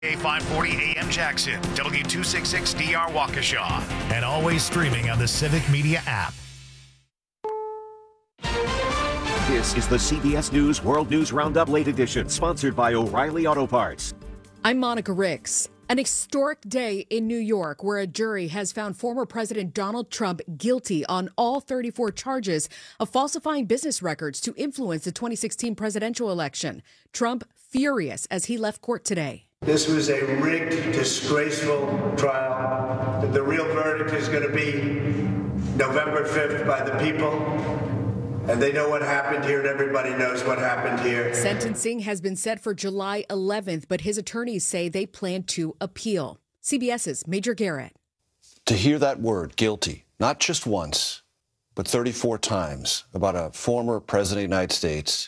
A540 AM Jackson, W266DR Waukesha, and always streaming on the Civic Media app. This is the CBS News World News Roundup Late Edition, sponsored by O'Reilly Auto Parts. I'm Monica Ricks. An historic day in New York where a jury has found former President Donald Trump guilty on all 34 charges of falsifying business records to influence the 2016 presidential election. Trump furious as he left court today. This was a rigged, disgraceful trial. The real verdict is going to be November 5th by the people. And they know what happened here, and everybody knows what happened here. Sentencing has been set for July 11th, but his attorneys say they plan to appeal. CBS's Major Garrett. To hear that word, guilty, not just once, but 34 times about a former president of the United States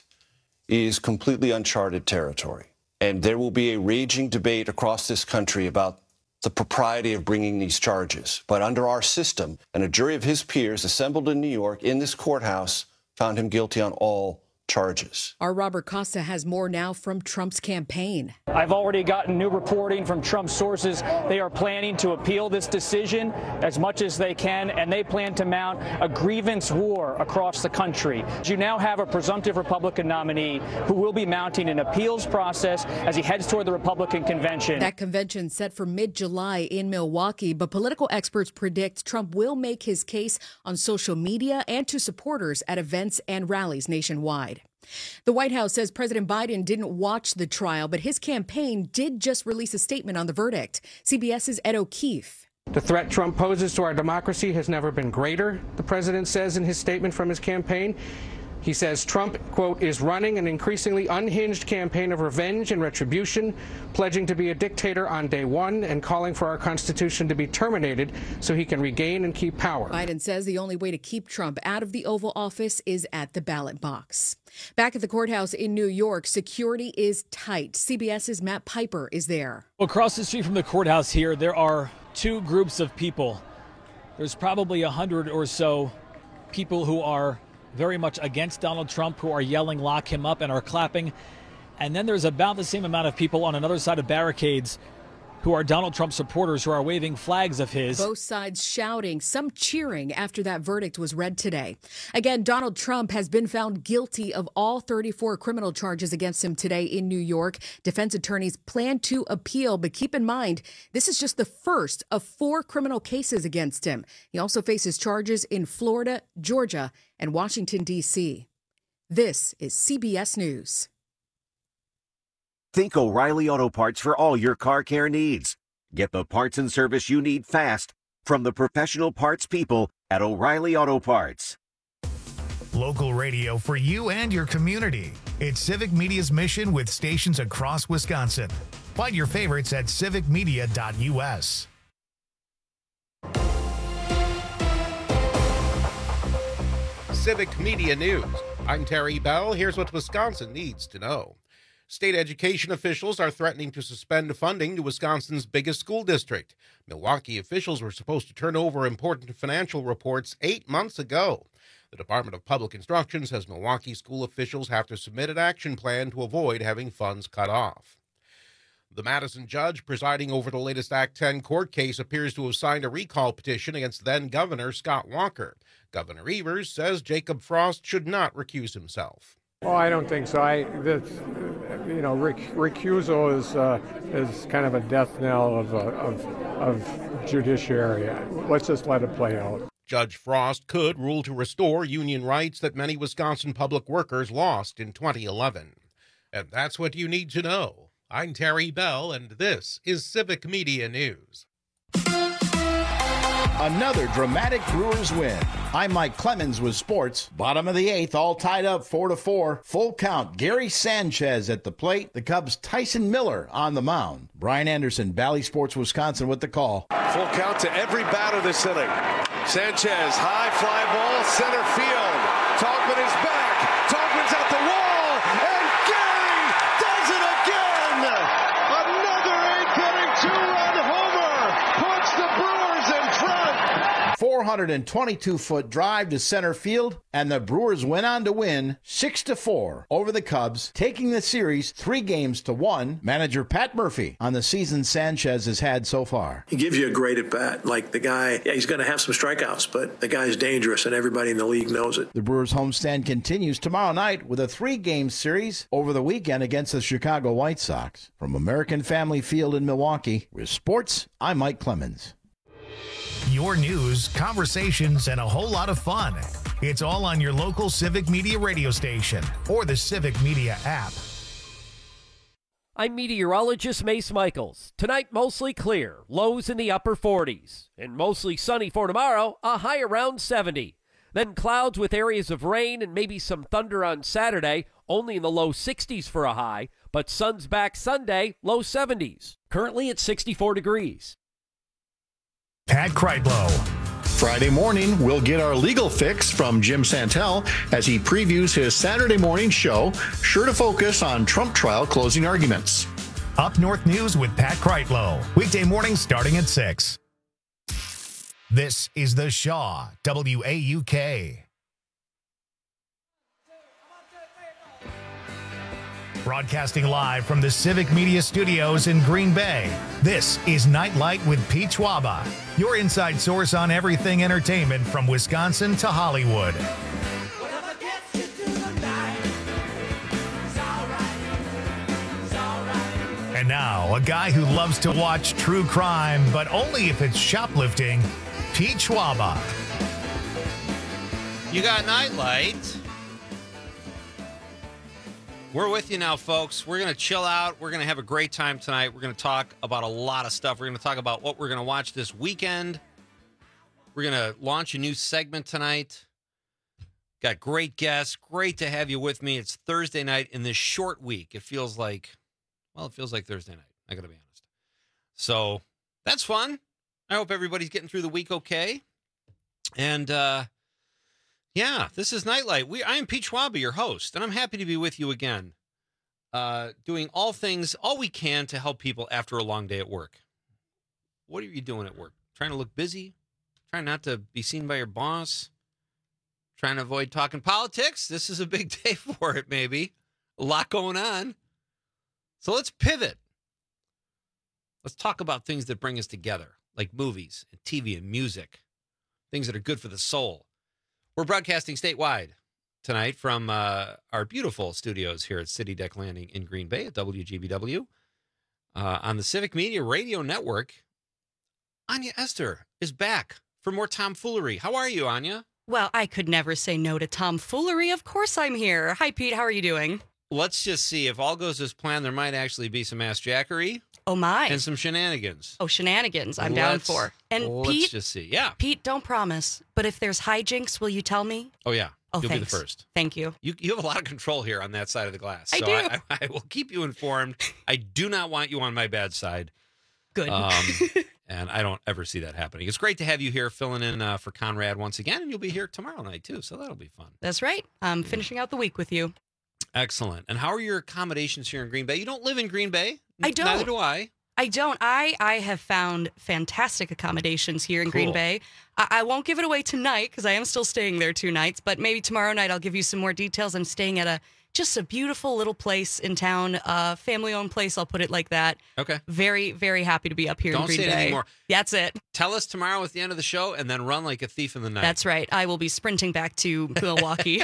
is completely uncharted territory. And there will be a raging debate across this country about the propriety of bringing these charges. But under our system, and a jury of his peers assembled in New York in this courthouse found him guilty on all charges. Our Robert Costa has more now from Trump's campaign. I've already gotten new reporting from Trump sources. They are planning to appeal this decision as much as they can, and they plan to mount a grievance war across the country. You now have a presumptive Republican nominee who will be mounting an appeals process as he heads toward the Republican convention. That convention set for mid-July in Milwaukee, but political experts predict Trump will make his case on social media and to supporters at events and rallies nationwide. The White House says President Biden didn't watch the trial, but his campaign did just release a statement on the verdict. CBS's Ed O'Keefe. The threat Trump poses to our democracy has never been greater, the president says in his statement from his campaign. He says Trump, quote, is running an increasingly unhinged campaign of revenge and retribution, pledging to be a dictator on day one and calling for our Constitution to be terminated so he can regain and keep power. Biden says the only way to keep Trump out of the Oval Office is at the ballot box. Back at the courthouse in New York, security is tight. CBS's Matt Piper is there. Across the street from the courthouse here, there are two groups of people. There's probably 100 or so people who are very much against Donald Trump, who are yelling, lock him up, and are clapping. And then there's about the same amount of people on another side of barricades who are Donald Trump supporters who are waving flags of his. Both sides shouting, some cheering after that verdict was read today. Again, Donald Trump has been found guilty of all 34 criminal charges against him today in New York. Defense attorneys plan to appeal, but keep in mind, this is just the first of 4 criminal cases against him. He also faces charges in Florida, Georgia, and Washington, D.C. This is CBS News. Think O'Reilly Auto Parts for all your car care needs. Get the parts and service you need fast from the professional parts people at O'Reilly Auto Parts. Local radio for you and your community. It's Civic Media's mission with stations across Wisconsin. Find your favorites at civicmedia.us. Civic Media News. I'm Terry Bell. Here's what Wisconsin needs to know. State education officials are threatening to suspend funding to Wisconsin's biggest school district. Milwaukee officials were supposed to turn over important financial reports 8 months ago. The Department of Public Instruction says Milwaukee school officials have to submit an action plan to avoid having funds cut off. The Madison judge presiding over the latest Act 10 court case appears to have signed a recall petition against then-Governor Scott Walker. Governor Evers says Jacob Frost should not recuse himself. Oh, I don't think so. Recusal is kind of a death knell of judiciary. Let's just let it play out. Judge Frost could rule to restore union rights that many Wisconsin public workers lost in 2011. And that's what you need to know. I'm Terry Bell, and this is Civic Media News. Another dramatic Brewers win. I'm Mike Clemens with sports. Bottom of the 8th, all tied up 4-4. Full count, Gary Sanchez at the plate. The Cubs' Tyson Miller on the mound. Brian Anderson, Valley Sports Wisconsin with the call. Full count to every batter this inning. Sanchez, high fly ball, center field. Togman is back. Togman's at the wall, and Gary does it again. Another 8th inning 2-run homer puts the Brewers in front. 4 422-foot drive to center field, and the Brewers went on to win 6-4 over the Cubs, taking the series 3-1. Manager Pat Murphy on the season Sanchez has had so far. He gives you a great at-bat. Like the guy, he's going to have some strikeouts, but the guy's dangerous, and everybody in the league knows it. The Brewers homestand continues tomorrow night with a 3-game series over the weekend against the Chicago White Sox. From American Family Field in Milwaukee, with sports, I'm Mike Clemens. Your news, conversations, and a whole lot of fun. It's all on your local Civic Media radio station or the Civic Media app. I'm meteorologist Mace Michaels. Tonight, mostly clear, lows in the upper 40s. And mostly sunny for tomorrow, a high around 70. Then clouds with areas of rain and maybe some thunder on Saturday, only in the low 60s for a high. But sun's back Sunday, low 70s. Currently at 64 degrees. Pat Kreitlow. Friday morning, we'll get our legal fix from Jim Santel as he previews his Saturday morning show, sure to focus on Trump trial closing arguments. Up North News with Pat Kreitlow. Weekday morning starting at 6. This is the Shaw, WAUK. Broadcasting live from the Civic Media Studios in Green Bay, this is Nightlight with Pete Schwaba, your inside source on everything entertainment from Wisconsin to Hollywood. And now, a guy who loves to watch true crime, but only if it's shoplifting, Pete Schwaba. You got Nightlight. We're with you now, folks. We're going to chill out. We're going to have a great time tonight. We're going to talk about a lot of stuff. We're going to talk about what we're going to watch this weekend. We're going to launch a new segment tonight. Got great guests. Great to have you with me. It's Thursday night in this short week. It feels like Thursday night. I got to be honest. So that's fun. I hope everybody's getting through the week okay. And, yeah, this is Nightlight. I am Pete Schwaba, your host, and I'm happy to be with you again, doing all we can to help people after a long day at work. What are you doing at work? Trying to look busy? Trying not to be seen by your boss? Trying to avoid talking politics? This is a big day for it, maybe. A lot going on. So let's pivot. Let's talk about things that bring us together, like movies and TV and music, things that are good for the soul. We're broadcasting statewide tonight from our beautiful studios here at City Deck Landing in Green Bay at WGBW. On the Civic Media Radio Network, Anya Esther is back for more tomfoolery. How are you, Anya? Well, I could never say no to tomfoolery. Of course I'm here. Hi, Pete. How are you doing? Let's just see. If all goes as planned, there might actually be some ass-jackery. Oh, my. And some shenanigans. Oh, shenanigans. I'm down for. And let's Pete, just see. Yeah. Pete, don't promise. But if there's hijinks, will you tell me? Oh, yeah. Oh, You'll thanks. be the first. Thank you. You have a lot of control here on that side of the glass. I so do. I will keep you informed. I do not want you on my bad side. Good. And I don't ever see that happening. It's great to have you here filling in for Conrad once again, and you'll be here tomorrow night, too, so that'll be fun. That's right. I'm finishing out the week with you. Excellent. And how are your accommodations here in Green Bay? You don't live in Green Bay. I don't. Neither do I. I don't. I have found fantastic accommodations here in Green Bay. I won't give it away tonight because I am still staying there 2 nights, but maybe tomorrow night I'll give you some more details. I'm staying at just a beautiful little place in town, family-owned place, I'll put it like that. Okay. Very, very happy to be up here in Green Bay. Don't say it anymore. That's it. Tell us tomorrow at the end of the show and then run like a thief in the night. That's right. I will be sprinting back to Milwaukee.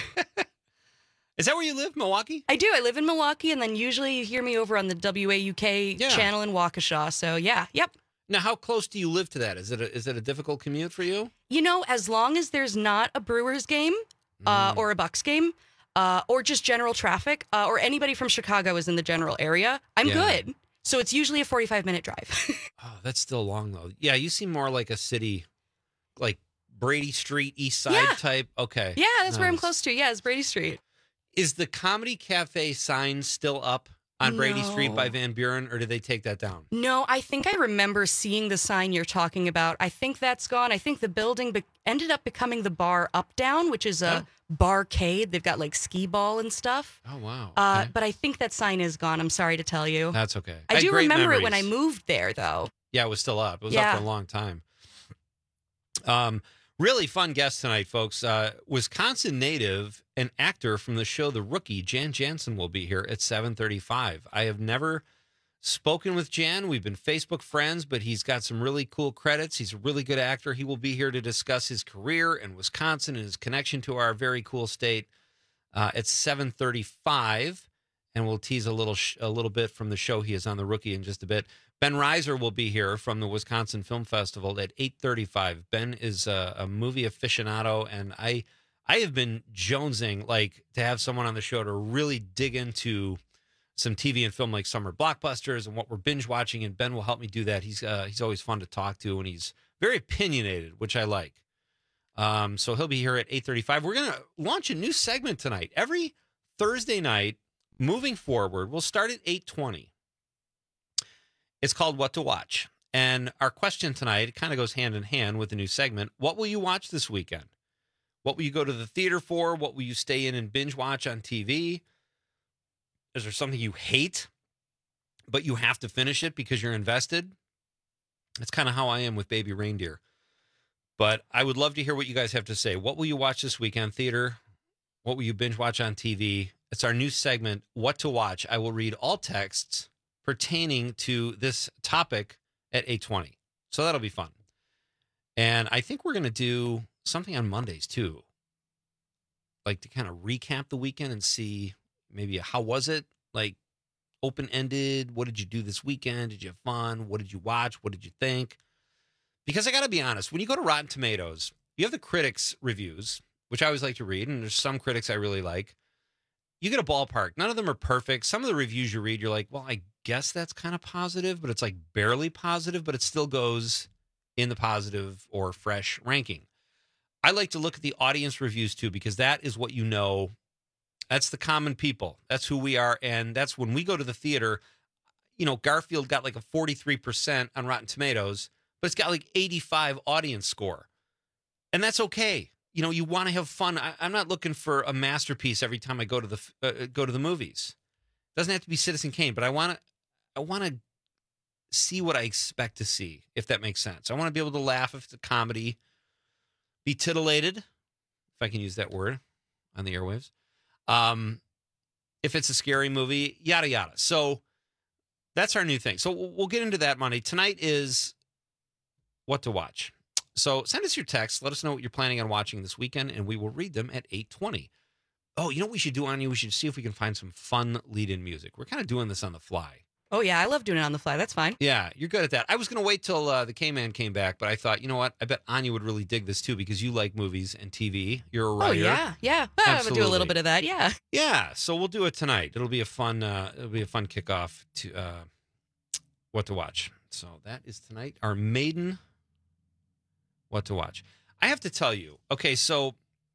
Is that where you live, Milwaukee? I do. I live in Milwaukee, and then usually you hear me over on the WAUK channel in Waukesha. So, yeah. Yep. Now, how close do you live to that? Is it a difficult commute for you? You know, as long as there's not a Brewers game or a Bucks game or just general traffic or anybody from Chicago is in the general area, I'm good. So it's usually a 45-minute drive. Oh, that's still long, though. Yeah, you seem more like a city, like Brady Street, East Side type. Okay. Yeah, that's where I'm close to. Yeah, it's Brady Street. Is the Comedy Cafe sign still up on Brady Street by Van Buren, or did they take that down? No, I think I remember seeing the sign you're talking about. I think that's gone. I think the building ended up becoming the bar Up Down, which is a barcade. They've got like skee ball and stuff. Oh, wow. Okay. But I think that sign is gone. I'm sorry to tell you. That's okay. I do remember it when I moved there, though. Yeah, it was still up. It was up for a long time. Really fun guest tonight, folks. Wisconsin native and actor from the show The Rookie, Jan Jansen, will be here at 7:35. I have never spoken with Jan. We've been Facebook friends, but he's got some really cool credits. He's a really good actor. He will be here to discuss his career in Wisconsin and his connection to our very cool state at 7:35. And we'll tease a little bit from the show he is on The Rookie in just a bit. Ben Reiser will be here from the Wisconsin Film Festival at 8:35. Ben is a movie aficionado, and I have been jonesing to have someone on the show to really dig into some TV and film like summer blockbusters and what we're binge watching, and Ben will help me do that. He's always fun to talk to, and he's very opinionated, which I like. So he'll be here at 8:35. We're going to launch a new segment tonight. Every Thursday night, moving forward, we'll start at 8:20. It's called What to Watch. And our question tonight kind of goes hand in hand with the new segment. What will you watch this weekend? What will you go to the theater for? What will you stay in and binge watch on TV? Is there something you hate, but you have to finish it because you're invested? That's kind of how I am with Baby Reindeer. But I would love to hear what you guys have to say. What will you watch this weekend, theater? What will you binge watch on TV? It's our new segment, What to Watch. I will read all texts pertaining to this topic at 8:20. So that'll be fun. And I think we're going to do something on Mondays too. Like to kind of recap the weekend and see maybe how was it? Like open-ended. What did you do this weekend? Did you have fun? What did you watch? What did you think? Because I got to be honest, when you go to Rotten Tomatoes, you have the critics' reviews, which I always like to read. And there's some critics I really like. You get a ballpark. None of them are perfect. Some of the reviews you read, you're like, well, I guess that's kind of positive, but it's like barely positive, but it still goes in the positive or fresh ranking. I like to look at the audience reviews too, because that is what you know. That's the common people. That's who we are. And that's when we go to the theater. You know, Garfield got like a 43% on Rotten Tomatoes, but it's got like 85 audience score. And that's okay. You know, you want to have fun. I'm not looking for a masterpiece every time I go to the movies. It doesn't have to be Citizen Kane, but I want to see what I expect to see, if that makes sense. I want to be able to laugh if it's a comedy, be titillated, if I can use that word on the airwaves. If it's a scary movie, yada yada. So that's our new thing. So we'll get into that Monday. Tonight is What to Watch. So send us your text. Let us know what you're planning on watching this weekend, and we will read them at 8:20. Oh, you know what we should do, Anya? We should see if we can find some fun lead-in music. We're kind of doing this on the fly. Oh, yeah. I love doing it on the fly. That's fine. Yeah, you're good at that. I was going to wait till the K-Man came back, but I thought, you know what? I bet Anya would really dig this, too, because you like movies and TV. You're a writer. Oh, yeah. Yeah. I would do a little bit of that. Yeah. Yeah. So we'll do it tonight. It'll be a fun kickoff to What to Watch. So that is tonight. Our maiden What to Watch. I have to tell you, okay, so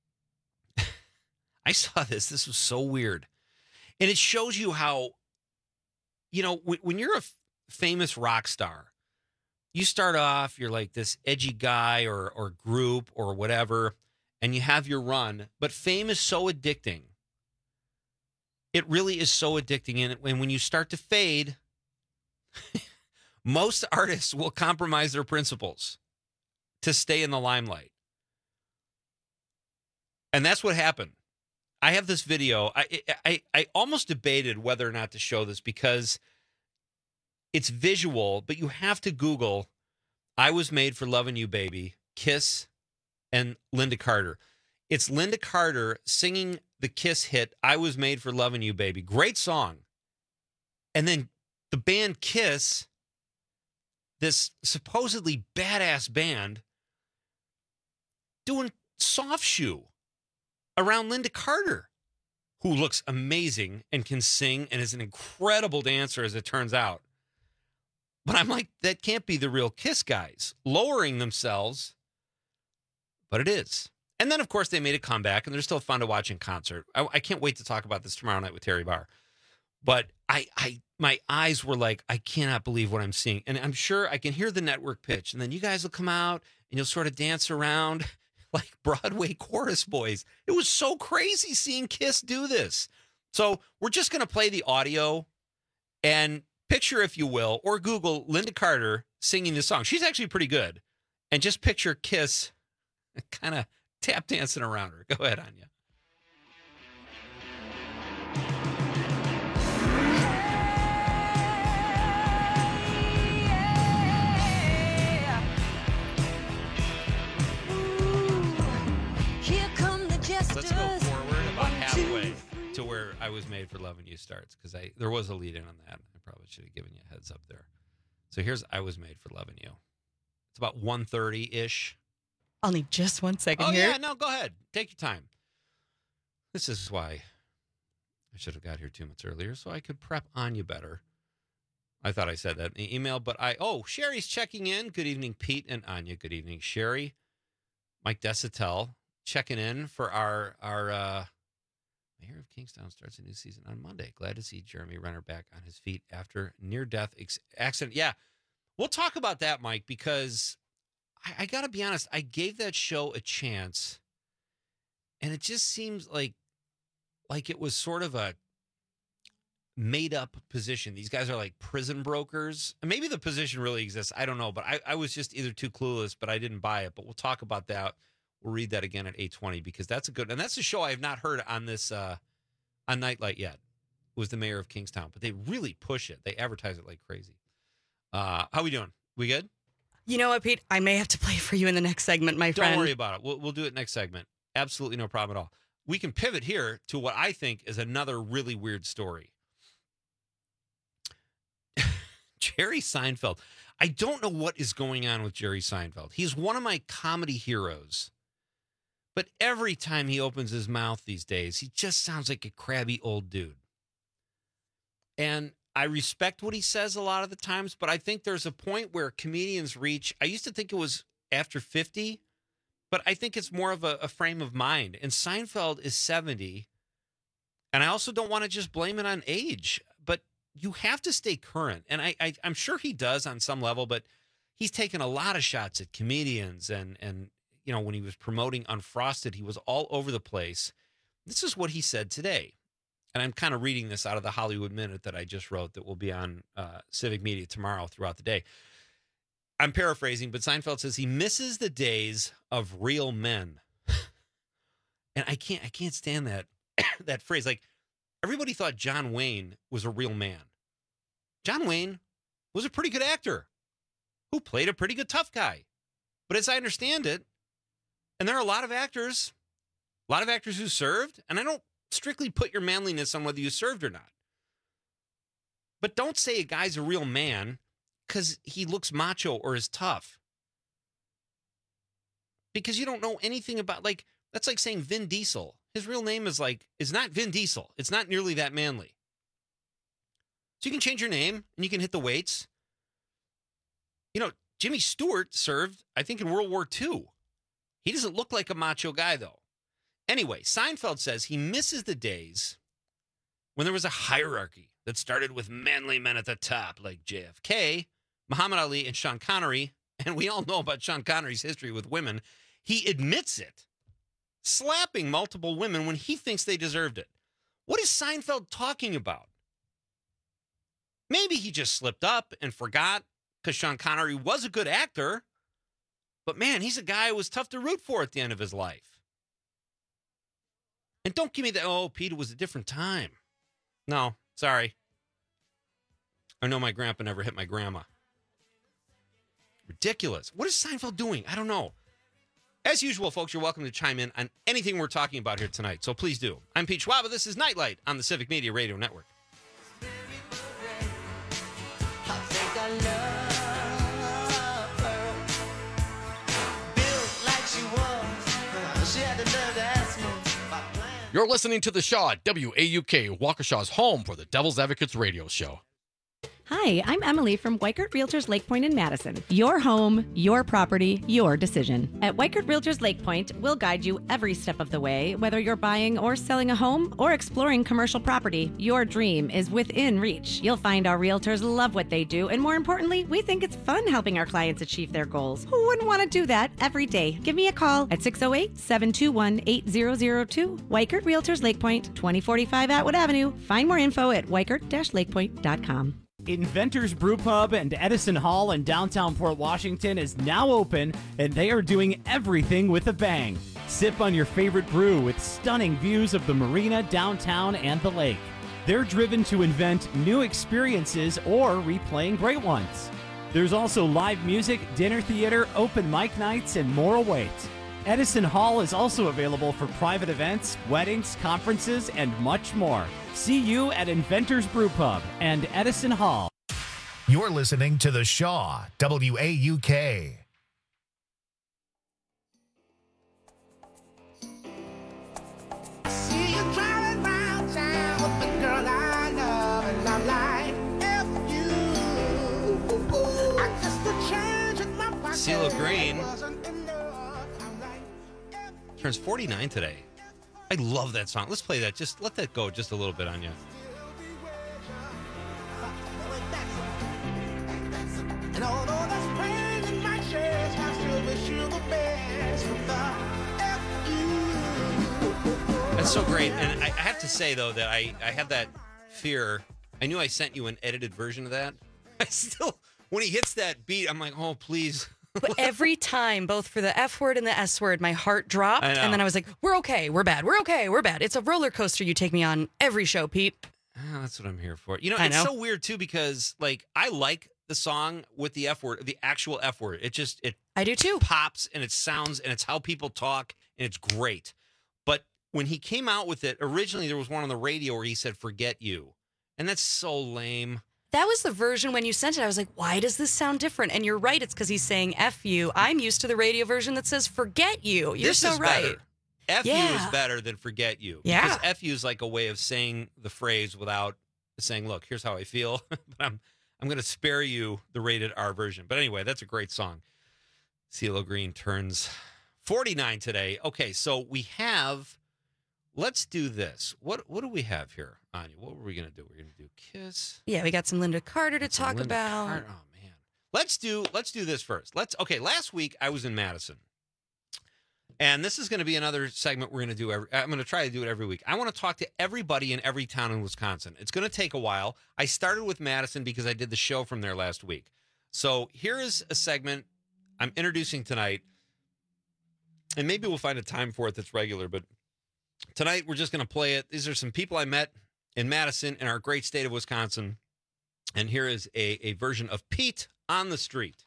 I saw this. This was so weird. And it shows you how, you know, when you're a famous rock star, you start off, you're like this edgy guy or group or whatever, and you have your run. But fame is so addicting. It really is so addicting. And when you start to fade, most artists will compromise their principles to stay in the limelight. And that's what happened. I have this video. I almost debated whether or not to show this because it's visual, but you have to Google I Was Made for Loving You, Baby, Kiss, and Linda Carter. It's Linda Carter singing the Kiss hit, I Was Made for Loving You, Baby. Great song. And then the band Kiss, this supposedly badass band, doing Soft Shoe around Linda Carter, who looks amazing and can sing and is an incredible dancer, as it turns out. But I'm like, that can't be the real Kiss guys lowering themselves, but it is. And then, of course, they made a comeback, and they're still fun to watch in concert. I can't wait to talk about this tomorrow night with Terry Barr. But my eyes were like, I cannot believe what I'm seeing. And I'm sure I can hear the network pitch, and then you guys will come out, and you'll sort of dance around like Broadway chorus boys. It was so crazy seeing Kiss do this. So we're just going to play the audio and picture, if you will, or Google Linda Carter singing this song. She's actually pretty good. And just picture Kiss kind of tap dancing around her. Go ahead, Anya. Let's go forward about halfway to where I Was Made for Loving You starts, because there was a lead in on that. I probably should have given you a heads up there. So here's I Was Made for Loving You. It's about 1:30-ish. I'll need just 1 second here. Oh, yeah, no, go ahead. Take your time. This is why I should have got here 2 minutes earlier so I could prep Anya better. I thought I said that in the email, but Sherry's checking in. Good evening, Pete and Anya. Good evening, Sherry. Mike Desatel checking in for our Mayor of Kingstown starts a new season on Monday. Glad to see Jeremy Renner back on his feet after near-death accident. Yeah, we'll talk about that, Mike, because I got to be honest. I gave that show a chance, and it just seems like it was sort of a made-up position. These guys are like prison brokers. And maybe the position really exists. I don't know, but I was just either too clueless, but I didn't buy it. But we'll talk about that. We'll read that again at 8:20 because that's a show I have not heard on this on Nightlight yet. It was the Mayor of Kingstown, but they really push it. They advertise it like crazy. How we doing? We good? You know what, Pete? I may have to play for you in the next segment, my friend. Don't worry about it. We'll do it next segment. Absolutely no problem at all. We can pivot here to what I think is another really weird story. Jerry Seinfeld. I don't know what is going on with Jerry Seinfeld. He's one of my comedy heroes. But every time he opens his mouth these days, he just sounds like a crabby old dude. And I respect what he says a lot of the times, but I think there's a point where comedians reach, I used to think it was after 50, but I think it's more of a frame of mind. And Seinfeld is 70, and I also don't want to just blame it on age, but you have to stay current. And I'm sure he does on some level, but he's taken a lot of shots at comedians and you know, when he was promoting Unfrosted, he was all over the place. This is what he said today. And I'm kind of reading this out of the Hollywood Minute that I just wrote that will be on Civic Media tomorrow throughout the day. I'm paraphrasing, but Seinfeld says he misses the days of real men. And I can't stand that that phrase. Like, everybody thought John Wayne was a real man. John Wayne was a pretty good actor who played a pretty good tough guy. But as I understand it, and there are a lot of actors who served, and I don't strictly put your manliness on whether you served or not. But don't say a guy's a real man because he looks macho or is tough. Because you don't know anything about, like, that's like saying Vin Diesel. His real name is not Vin Diesel. It's not nearly that manly. So you can change your name and you can hit the weights. You know, Jimmy Stewart served, I think, in World War II. He doesn't look like a macho guy, though. Anyway, Seinfeld says he misses the days when there was a hierarchy that started with manly men at the top, like JFK, Muhammad Ali, and Sean Connery. And we all know about Sean Connery's history with women. He admits it, slapping multiple women when he thinks they deserved it. What is Seinfeld talking about? Maybe he just slipped up and forgot because Sean Connery was a good actor. But, man, he's a guy who was tough to root for at the end of his life. And don't give me that, oh, Pete, it was a different time. No, sorry. I know my grandpa never hit my grandma. Ridiculous. What is Seinfeld doing? I don't know. As usual, folks, you're welcome to chime in on anything we're talking about here tonight. So please do. I'm Pete Schwaba. This is Nightlight on the Civic Media Radio Network. You're listening to The Shaw at WAUK, Waukesha's home for the Devil's Advocates radio show. Hi, I'm Emily from Weichert Realtors Lake Point in Madison. Your home, your property, your decision. At Weichert Realtors Lake Point, we'll guide you every step of the way. Whether you're buying or selling a home or exploring commercial property, your dream is within reach. You'll find our realtors love what they do, and more importantly, we think it's fun helping our clients achieve their goals. Who wouldn't want to do that every day? Give me a call at 608-721-8002. Weichert Realtors Lake Point, 2045 Atwood Avenue. Find more info at weichert-lakepoint.com. Inventor's Brew Pub and Edison Hall in downtown Port Washington is now open, and they are doing everything with a bang. Sip on your favorite brew with stunning views of the marina, downtown, and the lake. They're driven to invent new experiences or replaying great ones. There's also live music, dinner theater, open mic nights, and more await. Edison Hall is also available for private events, weddings, conferences, and much more. See you at Inventor's Brew Pub and Edison Hall. You're listening to The Shaw, WAUK. See you driving around town with the girl I love, and I'm like, F you. I just a change in my pocket. CeeLo Green turns 49 today. I love that song. Let's play that. Just let that go just a little bit on you. And although there's pain in my chest, I still wish you the best from the F you. That's so great. And I have to say, though, that I have that fear. I knew I sent you an edited version of that. I still, when he hits that beat, I'm like, oh, please. But every time, both for the F word and the S word, my heart dropped. And then I was like, we're okay, we're bad, we're okay, we're bad. It's a roller coaster you take me on every show, Pete. Oh, that's what I'm here for. You know, it's so weird, too, because, like, I like the song with the F word, the actual F word. I do, too. Pops, and it sounds, and it's how people talk, and it's great. But when he came out with it, originally there was one on the radio where he said, forget you. And that's so lame. That was the version when you sent it. I was like, why does this sound different? And you're right. It's because he's saying F you. I'm used to the radio version that says forget you. You're so right. F you is better than forget you. Yeah. Because F you is like a way of saying the phrase without saying, look, here's how I feel. But I'm going to spare you the rated R version. But anyway, that's a great song. CeeLo Green turns 49 today. Okay, so we have, let's do this. What do we have here, Anya? What were we going to do? We're going to do Kiss. Yeah, we got some Linda Carter to talk about. Oh, man. Let's do this first. Last week I was in Madison. And this is going to be another segment we're going to do. I'm going to try to do it every week. I want to talk to everybody in every town in Wisconsin. It's going to take a while. I started with Madison because I did the show from there last week. So here is a segment I'm introducing tonight. And maybe we'll find a time for it that's regular. But tonight we're just going to play it. These are some people I met in Madison in our great state of Wisconsin. And here is a version of Pete on the Street.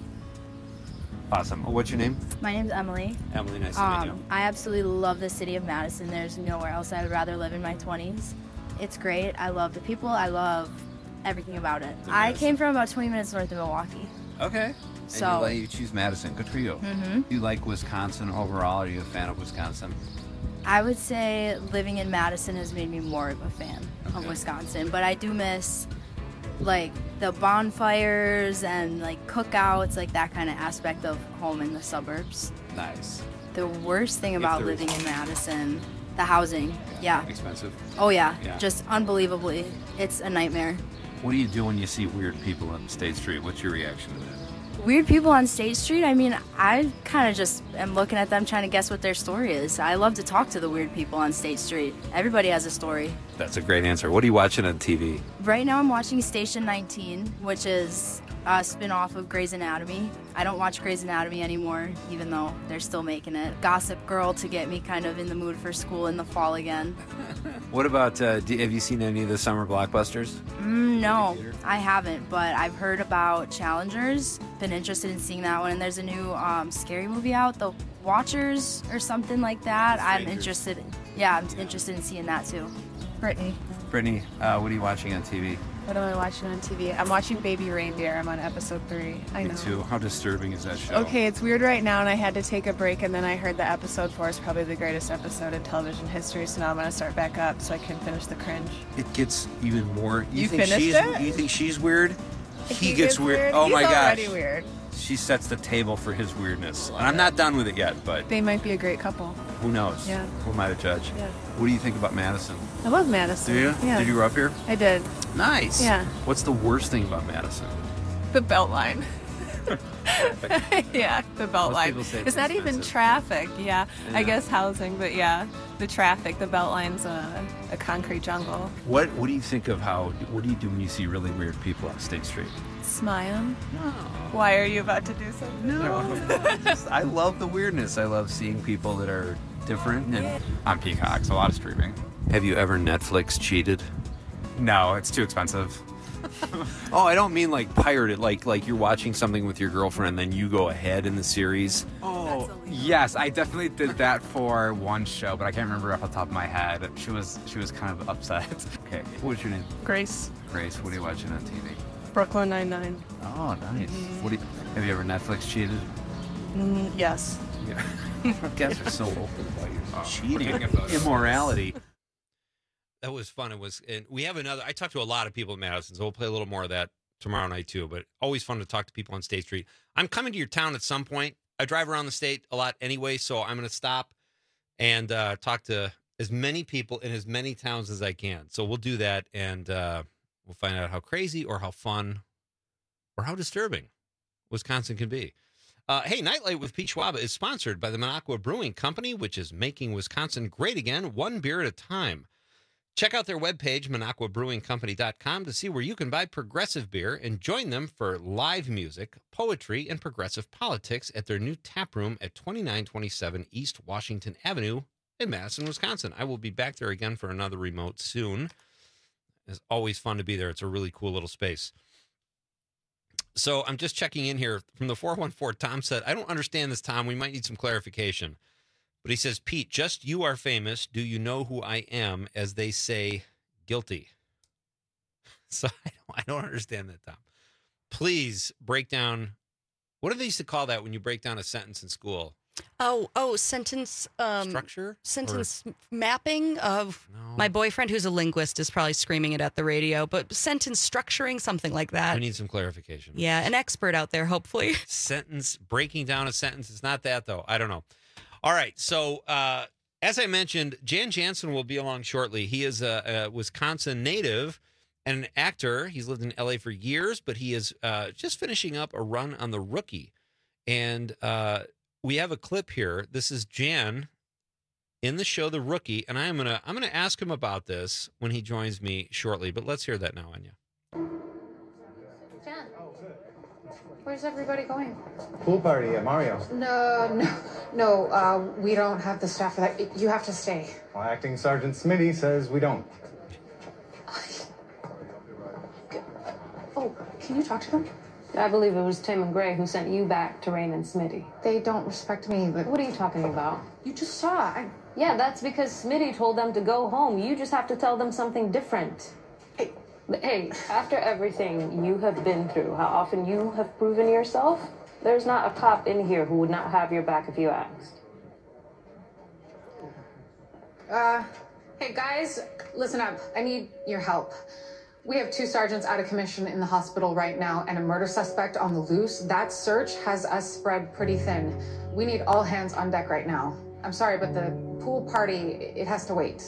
Awesome. What's your name? My name's Emily. Emily, nice to meet you. I absolutely love the city of Madison. There's nowhere else I would rather live in my 20s. It's great. I love the people. I love everything about it. I came from about 20 minutes north of Milwaukee. Okay. So and you choose Madison. Good for you. Mm-hmm. Do you like Wisconsin overall? Are you a fan of Wisconsin? I would say living in Madison has made me more of a fan of Wisconsin, but I do miss like the bonfires and like cookouts, like that kind of aspect of home in the suburbs. Nice. The worst thing about living in Madison, the housing. Yeah. Expensive? Oh yeah. Just unbelievably. It's a nightmare. What do you do when you see weird people on State Street? What's your reaction to that? Weird people on State Street, I mean, I kind of just am looking at them trying to guess what their story is. I love to talk to the weird people on State Street. Everybody has a story. That's a great answer. What are you watching on TV? Right now I'm watching Station 19, which is a spin-off of Grey's Anatomy. I don't watch Grey's Anatomy anymore, even though they're still making it. Gossip Girl to get me kind of in the mood for school in the fall again. What about, have you seen any of the summer blockbusters? No, I haven't, but I've heard about Challengers. Been interested in seeing that one, and there's a new scary movie out, The Watchers or something like that. I'm interested in seeing that too. Brittany, what are you watching on TV? what am I watching on TV? I'm watching Baby Reindeer. I'm on episode 3. I know. Me too. How disturbing is that show? Okay, it's weird right now, and I had to take a break, and then I heard that episode 4 is probably the greatest episode in television history, so now I'm going to start back up so I can finish the cringe. It gets even more. You finished it? You think she's weird? He gets weird. Oh my gosh. He's already weird. She sets the table for his weirdness. And I'm not done with it yet, but They might be a great couple. who knows? Yeah. Who am I to judge? Yeah. What do you think about Madison? I love Madison. Do you? Yeah. Did you grow up here? I did. Nice. Yeah. What's the worst thing about Madison? The Beltline. Yeah, the belt Most line. people say It's not even expensive. traffic. Yeah, Yeah. I guess housing, but yeah, the traffic. The belt line's a concrete jungle. What do you think of what do you do when you see really weird people on State Street? Smile. No. Why are you about to do something? I love the weirdness. I love seeing people that are different. And on Peacock, so a lot of streaming. Have you ever Netflix cheated? No, it's too expensive. Oh, I don't mean like pirated, like you're watching something with your girlfriend and then you go ahead in the series. Oh, yes, I definitely did that for one show, but I can't remember off the top of my head. She was kind of upset. Okay, what's your name? Grace. Grace, what are you watching on TV? Brooklyn Nine-Nine. Oh, nice. Mm-hmm. Have you ever Netflix cheated? Yes. Yeah. You guys are so open about your cheating, taking photos. immorality. That was fun. And we have another. I talked to a lot of people in Madison, so we'll play a little more of that tomorrow night too. But always fun to talk to people on State Street. I'm coming to your town at some point. I drive around the state a lot anyway, so I'm going to stop and talk to as many people in as many towns as I can. So we'll do that, and we'll find out how crazy or how fun or how disturbing Wisconsin can be. Hey, Nightlight with Pete Schwaba is sponsored by the Minocqua Brewing Company, which is making Wisconsin great again, one beer at a time. Check out their webpage, MinocquaBrewingCompany.com, to see where you can buy progressive beer and join them for live music, poetry, and progressive politics at their new tap room at 2927 East Washington Avenue in Madison, Wisconsin. I will be back there again for another remote soon. It's always fun to be there. It's a really cool little space. So I'm just checking in here from the 414. Tom said, I don't understand this, Tom. We might need some clarification. But he says, Pete, just you are famous. Do you know who I am? As they say, guilty. So I don't understand that, Tom. Please break down. What do they used to call that when you break down a sentence in school? Oh, sentence structure? Sentence mapping of my boyfriend, who's a linguist, is probably screaming it at the radio, but sentence structuring, something like that. We need some clarification. Yeah, an expert out there, hopefully. Sentence, breaking down a sentence. It's not that, though. I don't know. All right. So, as I mentioned, Jan Jansen will be along shortly. He is a Wisconsin native and an actor. He's lived in L.A. for years, but he is just finishing up a run on The Rookie. And we have a clip here. This is Jan in the show The Rookie, and I'm gonna ask him about this when he joins me shortly. But let's hear that now, Anya. Jan, where's everybody going? Pool party at Mario's. No, we don't have the staff for that. You have to stay. Well, Acting Sergeant Smitty says we don't. Oh, can you talk to them? I believe it was Tim and Gray who sent you back to Rain and Smitty. They don't respect me. What are you talking about? You just saw. Yeah, that's because Smitty told them to go home. You just have to tell them something different. Hey, after everything you have been through, how often you have proven yourself, there's not a cop in here who would not have your back if you asked. Hey guys, listen up. I need your help. We have 2 sergeants out of commission in the hospital right now and a murder suspect on the loose. That search has us spread pretty thin. We need all hands on deck right now. I'm sorry, but the pool party, it has to wait.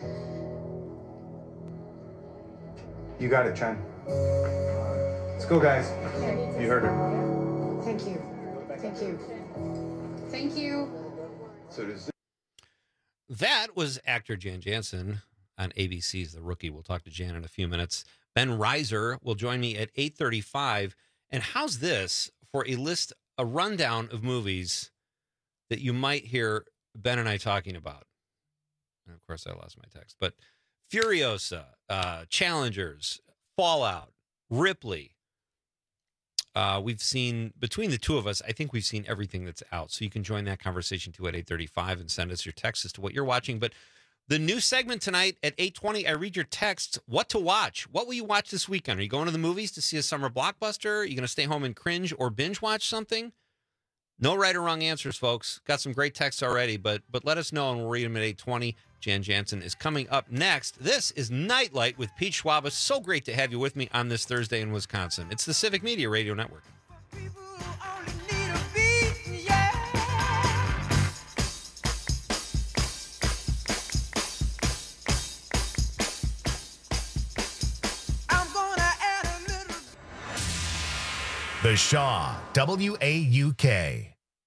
You got it, Chen. Let's go, guys. You heard her. Thank you. Thank you. Thank you. So does That was actor Jan Jansen on ABC's The Rookie. We'll talk to Jan in a few minutes. Ben Reiser will join me at 8:35. And how's this for a rundown of movies that you might hear Ben and I talking about? And of course, I lost my text. But Furiosa, Challengers, Fallout, Ripley. We've seen, between the two of us, I think we've seen everything that's out. So you can join that conversation too at 8:35 and send us your text as to what you're watching. But the new segment tonight at 8:20, I read your texts. What to watch? What will you watch this weekend? Are you going to the movies to see a summer blockbuster? Are you going to stay home and cringe or binge watch something? No right or wrong answers, folks. Got some great texts already, but let us know and we'll read them at 8:20. Jan Jansen is coming up next. This is Nightlight with Pete Schwaba. So great to have you with me on this Thursday in Wisconsin. It's the Civic Media Radio Network. The The Shaw, WAUK.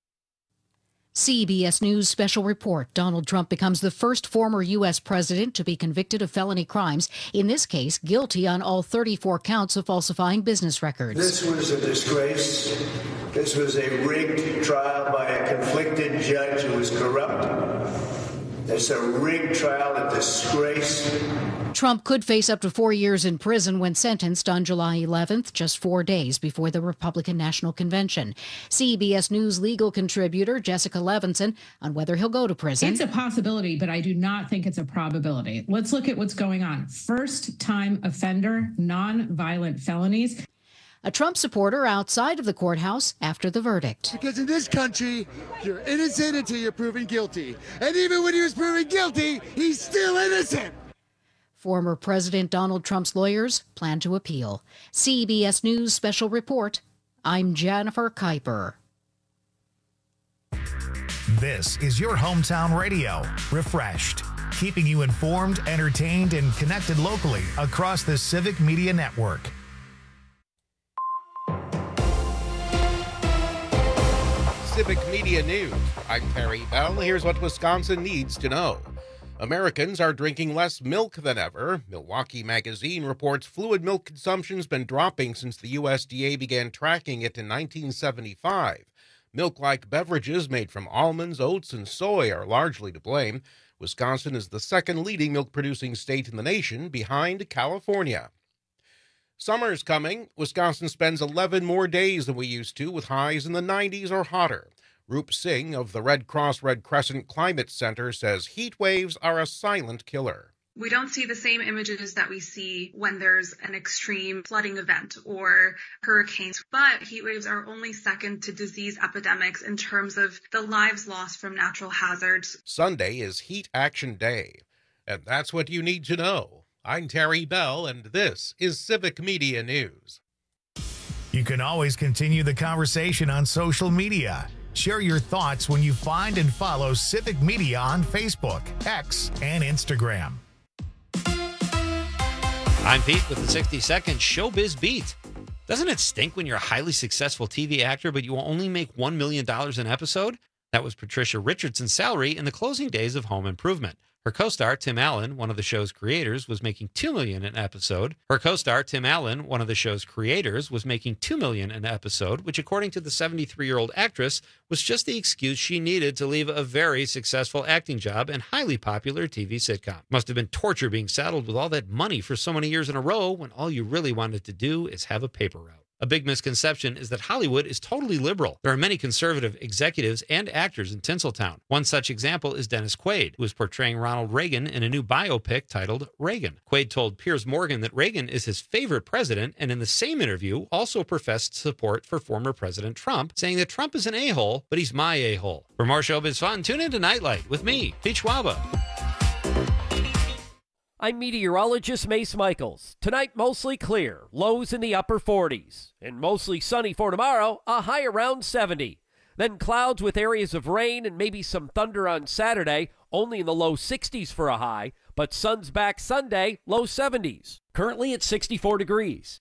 CBS News special report. Donald Trump becomes the first former U.S. president to be convicted of felony crimes, in this case, guilty on all 34 counts of falsifying business records. This was a disgrace. This was a rigged trial by a conflicted judge who was corrupt. It's a rigged trial, a disgrace. Trump could face up to 4 years in prison when sentenced on July 11th, just 4 days before the Republican National Convention. CBS News legal contributor Jessica Levinson on whether he'll go to prison. It's a possibility, but I do not think it's a probability. Let's look at what's going on. First-time offender, non-violent felonies. A Trump supporter outside of the courthouse after the verdict. Because in this country, you're innocent until you're proven guilty. And even when he was proven guilty, he's still innocent. Former President Donald Trump's lawyers plan to appeal. CBS News special report. I'm Jennifer Kuiper. This is your hometown radio, Refreshed, keeping you informed, entertained, and connected locally across the Civic Media Network. Civic Media News. I'm Terry Bell. Here's what Wisconsin needs to know. Americans are drinking less milk than ever. Milwaukee Magazine reports fluid milk consumption's been dropping since the USDA began tracking it in 1975. Milk-like beverages made from almonds, oats, and soy are largely to blame. Wisconsin is the second leading milk-producing state in the nation, behind California. Summer's coming. Wisconsin spends 11 more days than we used to, with highs in the 90s or hotter. Roop Singh of the Red Cross Red Crescent Climate Center says heat waves are a silent killer. We don't see the same images that we see when there's an extreme flooding event or hurricanes, but heat waves are only second to disease epidemics in terms of the lives lost from natural hazards. Sunday is Heat Action Day, and that's what you need to know. I'm Terry Bell, and this is Civic Media News. You can always continue the conversation on social media. Share your thoughts when you find and follow Civic Media on Facebook, X, and Instagram. I'm Pete with the 60-second Showbiz Beat. Doesn't it stink when you're a highly successful TV actor, but you only make $1 million an episode? That was Patricia Richardson's salary in the closing days of Home Improvement. Her co-star, Tim Allen, one of the show's creators, was making $2 million an episode. Her co-star, Tim Allen, one of the show's creators, was making $2 million an episode, which, according to the 73-year-old actress, was just the excuse she needed to leave a very successful acting job and highly popular TV sitcom. Must have been torture being saddled with all that money for so many years in a row when all you really wanted to do is have a paper route. A big misconception is that Hollywood is totally liberal. There are many conservative executives and actors in Tinseltown. One such example is Dennis Quaid, who is portraying Ronald Reagan in a new biopic titled Reagan. Quaid told Piers Morgan that Reagan is his favorite president, and in the same interview also professed support for former President Trump, saying that Trump is an a-hole, but he's my a-hole. For more showbiz fun, tune in to Nightlight with me, Pete Schwaba. I'm meteorologist Mace Michaels. Tonight, mostly clear, lows in the upper 40s. And mostly sunny for tomorrow, a high around 70. Then clouds with areas of rain and maybe some thunder on Saturday, only in the low 60s for a high. But sun's back Sunday, low 70s. Currently at 64 degrees.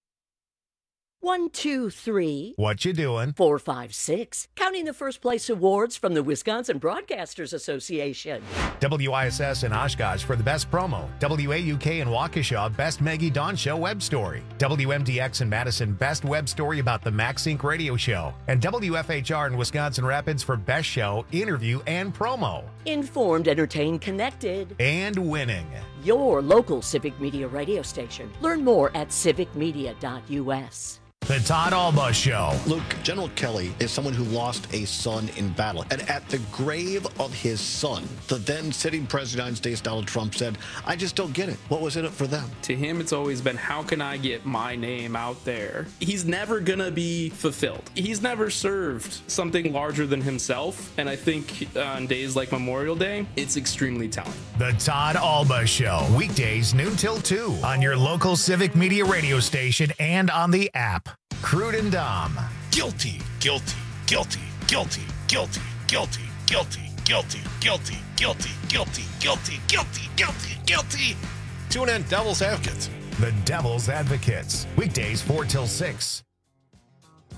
1, 2, 3. What you doing? 4, 5, 6. Counting the first place awards from the Wisconsin Broadcasters Association. WISS in Oshkosh for the best promo. WAUK in Waukesha, best Maggie Dawn Show web story. WMDX in Madison, best web story about the MaxSync radio show. And WFHR in Wisconsin Rapids for best show, interview, and promo. Informed, entertained, connected. And winning. Your local Civic Media radio station. Learn more at civicmedia.us. The Todd Alba Show. Luke, General Kelly is someone who lost a son in battle. And at the grave of his son, the then sitting President of the United States, Donald Trump, said, I just don't get it. What was in it for them? To him, it's always been, how can I get my name out there? He's never going to be fulfilled. He's never served something larger than himself. And I think on days like Memorial Day, it's extremely telling. The Todd Alba Show. Weekdays noon till 2 on your local Civic Media radio station and on the app. Crude and Dom. Guilty, guilty, guilty, guilty, guilty, guilty, guilty, guilty, guilty, guilty, guilty, guilty, guilty, guilty, guilty. Tune in Devil's Advocates. The Devil's Advocates. Weekdays 4 till 6.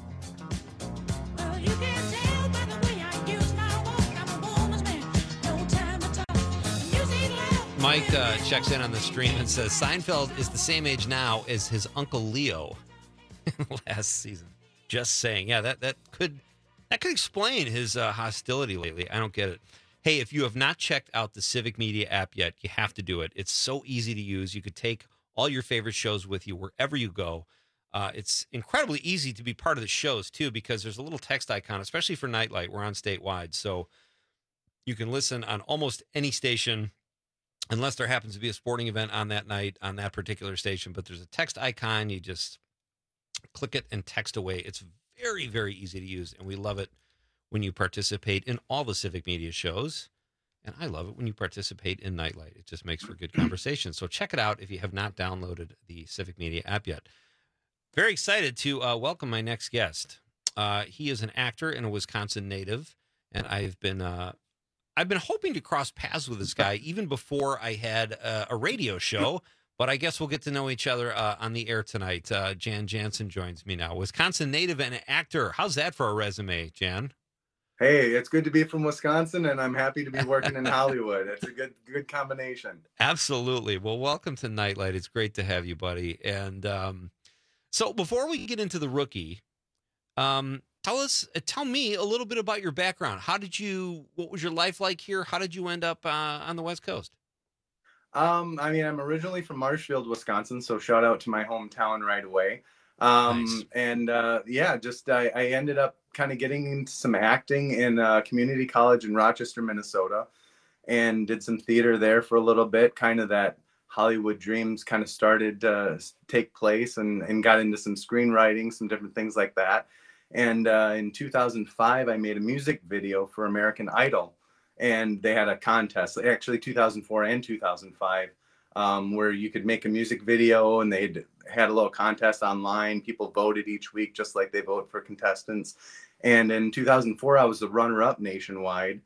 Mike checks in on the stream and says Seinfeld is the same age now as his Uncle Leo last season. Just saying. Yeah, that could explain his hostility lately. I don't get it. Hey, if you have not checked out the Civic Media app yet, you have to do it. It's so easy to use. You could take all your favorite shows with you wherever you go. It's incredibly easy to be part of the shows, too, because there's a little text icon, especially for Nightlight. We're on statewide, so you can listen on almost any station, unless there happens to be a sporting event on that night on that particular station. But there's a text icon. You just click it and text away. It's very, very easy to use, and we love it when you participate in all the Civic Media shows. And I love it when you participate in Nightlight. It just makes for good conversation. So check it out if you have not downloaded the Civic Media app yet. Very excited to welcome my next guest. He is an actor and a Wisconsin native, and I've been hoping to cross paths with this guy even before I had a radio show, but I guess we'll get to know each other on the air tonight. Jan Jansen joins me now. Wisconsin native and an actor. How's that for a resume, Jan? Hey, it's good to be from Wisconsin, and I'm happy to be working in Hollywood. It's a good combination. Absolutely. Well, welcome to Nightlight. It's great to have you, buddy. And so before we get into the Rookie, tell me a little bit about your background. What was your life like here? How did you end up on the West Coast? I'm originally from Marshfield, Wisconsin, so shout out to my hometown right away. Nice. And I ended up kind of getting into some acting in community college in Rochester, Minnesota, and did some theater there for a little bit. Kind of that Hollywood dreams kind of started to take place, and got into some screenwriting, some different things like that. And in 2005, I made a music video for American Idol, and they had a contest, actually 2004 and 2005, where you could make a music video, and they had a little contest online. People voted each week, just like they vote for contestants. And in 2004, I was the runner-up nationwide.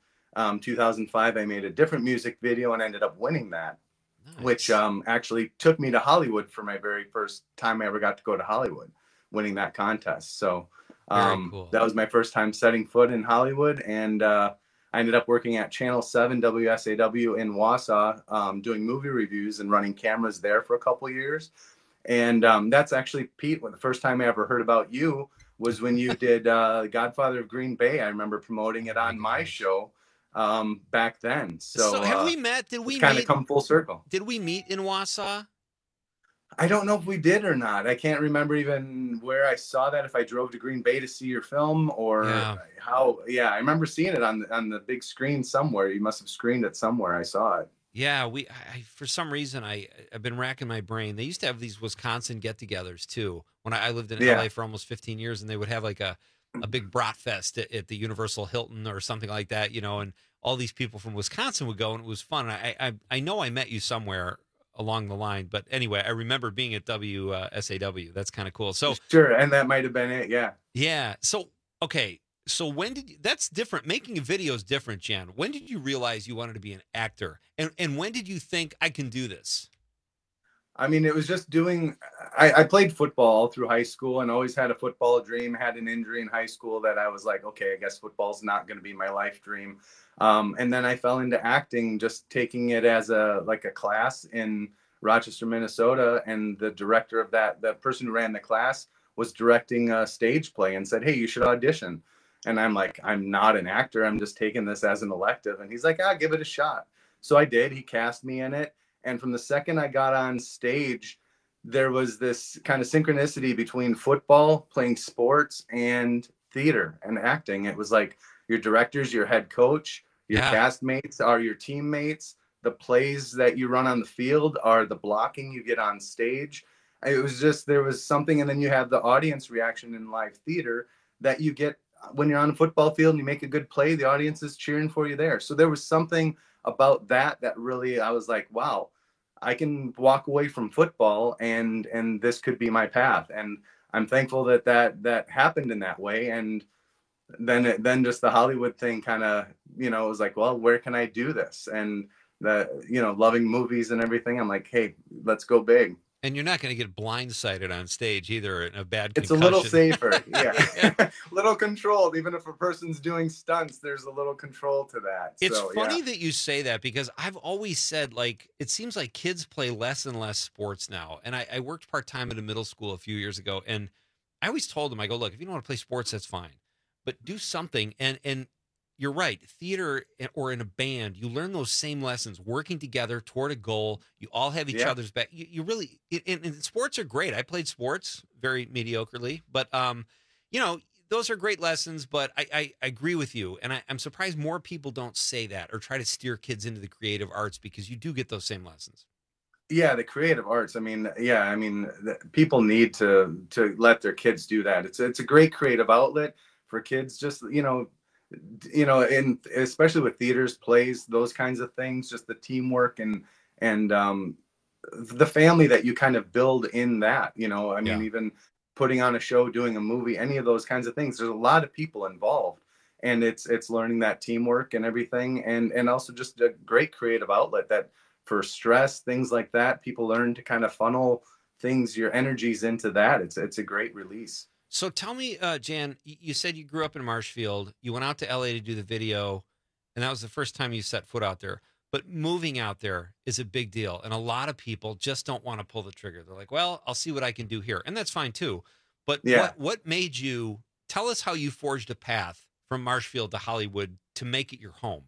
2005, I made a different music video and ended up winning that, nice. Which actually took me to Hollywood for my very first time I ever got to go to Hollywood, winning that contest. So cool. That was my first time setting foot in Hollywood, and I ended up working at Channel 7 WSAW in Wausau, doing movie reviews and running cameras there for a couple years. And that's actually, Pete, the first time I ever heard about you was when you did Godfather of Green Bay. I remember promoting it on my show back then. So have we met? Did we kind of come full circle? Did we meet in Wausau? I don't know if we did or not. I can't remember even where I saw that, if I drove to Green Bay to see your film or how. Yeah, I remember seeing it on the big screen somewhere. You must have screened it somewhere. I saw it. Yeah, I for some reason, I've been racking my brain. They used to have these Wisconsin get-togethers, too. When I lived in LA for almost 15 years, and they would have like a big bratfest at the Universal Hilton or something like that, and all these people from Wisconsin would go, and it was fun. I know I met you somewhere along the line, but anyway, I remember being at WSAW. That's kind of cool. So sure, and that might have been it. Yeah. So okay. So that's different. Making a video is different, Jan. When did you realize you wanted to be an actor, and when did you think I can do this? I mean, it was just I played football all through high school and always had a football dream. Had an injury in high school that I was like, okay, I guess football's not going to be my life dream. And then I fell into acting, just taking it as a class in Rochester, Minnesota. And the director of the person who ran the class was directing a stage play and said, hey, you should audition. And I'm like, I'm not an actor. I'm just taking this as an elective. And he's like, give it a shot. So I did. He cast me in it. And from the second I got on stage, there was this kind of synchronicity between football, playing sports, and theater and acting. It was like your directors, your head coach, your castmates are your teammates. The plays that you run on the field are the blocking you get on stage. It was just, there was something. And then you have the audience reaction in live theater that you get when you're on a football field and you make a good play, the audience is cheering for you there. So there was something about that really, I was like, wow, I can walk away from football and this could be my path. And I'm thankful that happened in that way. And then just the Hollywood thing kind of, was like, well, where can I do this? And loving movies and everything. I'm like, hey, let's go big. And you're not going to get blindsided on stage either in a bad It's concussion. a little safer, yeah. Little controlled. Even if a person's doing stunts, there's a little control to that. It's so, funny yeah. that you say that because I've always said, like, it seems like kids play less and less sports now. And I worked part-time at a middle school a few years ago, and I always told them, I go, look, if you don't want to play sports, that's fine. But do something. And you're right. Theater or in a band, you learn those same lessons, working together toward a goal. You all have each other's back. You really, and sports are great. I played sports very mediocrely, but, you know, those are great lessons, but I agree with you. And I'm surprised more people don't say that or try to steer kids into the creative arts because you do get those same lessons. Yeah, the creative arts. I mean, people need to let their kids do that. It's a great creative outlet for kids. Just, and especially with theaters, plays, those kinds of things, just the teamwork and the family that you kind of build in that, even putting on a show, doing a movie, any of those kinds of things, there's a lot of people involved, and it's learning that teamwork and everything. And also just a great creative outlet that for stress, things like that, people learn to kind of funnel your energies into that. It's a great release. So tell me, Jan, you said you grew up in Marshfield. You went out to LA to do the video, and that was the first time you set foot out there. But moving out there is a big deal, and a lot of people just don't want to pull the trigger. They're like, well, I'll see what I can do here, and that's fine too. But what made you – tell us how you forged a path from Marshfield to Hollywood to make it your home.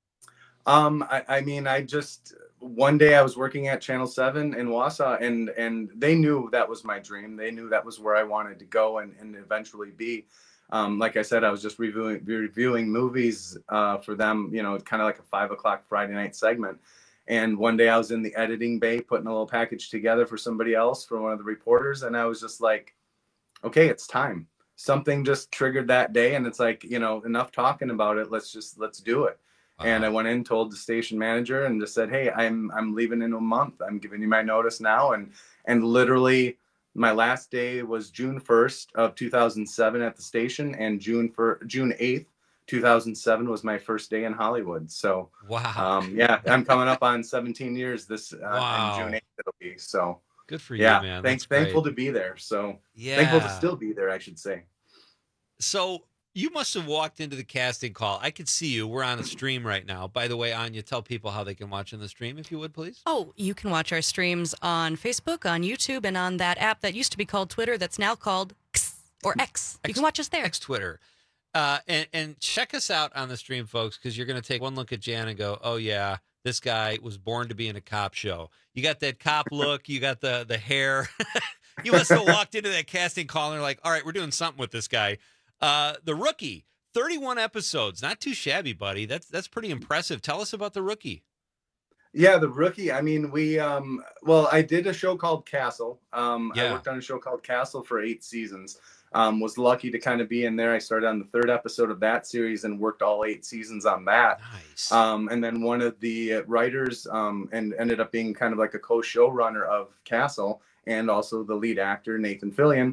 I just – one day I was working at Channel 7 in Wausau, and they knew that was my dream. They knew that was where I wanted to go and eventually be. Like I said, I was just reviewing movies for them, kind of like a 5:00 Friday night segment. And one day I was in the editing bay putting a little package together for somebody else, for one of the reporters. And I was just like, okay, it's time. Something just triggered that day. And it's like, enough talking about it. Let's do it. And I went in, told the station manager, and just said, "Hey, I'm leaving in a month. I'm giving you my notice now." And literally, my last day was June 1st of 2007 at the station, and June 8th, 2007 was my first day in Hollywood. So wow, I'm coming up on 17 years this in June 8th it'll be. So good for you, man. Thankful to be there. So thankful to still be there, I should say. So. You must have walked into the casting call. I could see you. We're on a stream right now. By the way, Anya, tell people how they can watch in the stream, if you would, please. Oh, you can watch our streams on Facebook, on YouTube, and on that app that used to be called Twitter that's now called X or X. You can watch us there. X Twitter. And check us out on the stream, folks, because you're going to take one look at Jan and go, oh, yeah, this guy was born to be in a cop show. You got that cop look. You got the hair. You must have walked into that casting call and you're like, all right, we're doing something with this guy. The Rookie, 31 episodes, not too shabby, buddy. That's pretty impressive. Tell us about The Rookie. Yeah, The Rookie. I mean, I did a show called Castle. I worked on a show called Castle for 8 seasons. Was lucky to kind of be in there. I started on the 3rd episode of that series and worked all 8 seasons on that. Nice. And then one of the writers and ended up being kind of like a co-showrunner of Castle, and also the lead actor, Nathan Fillion.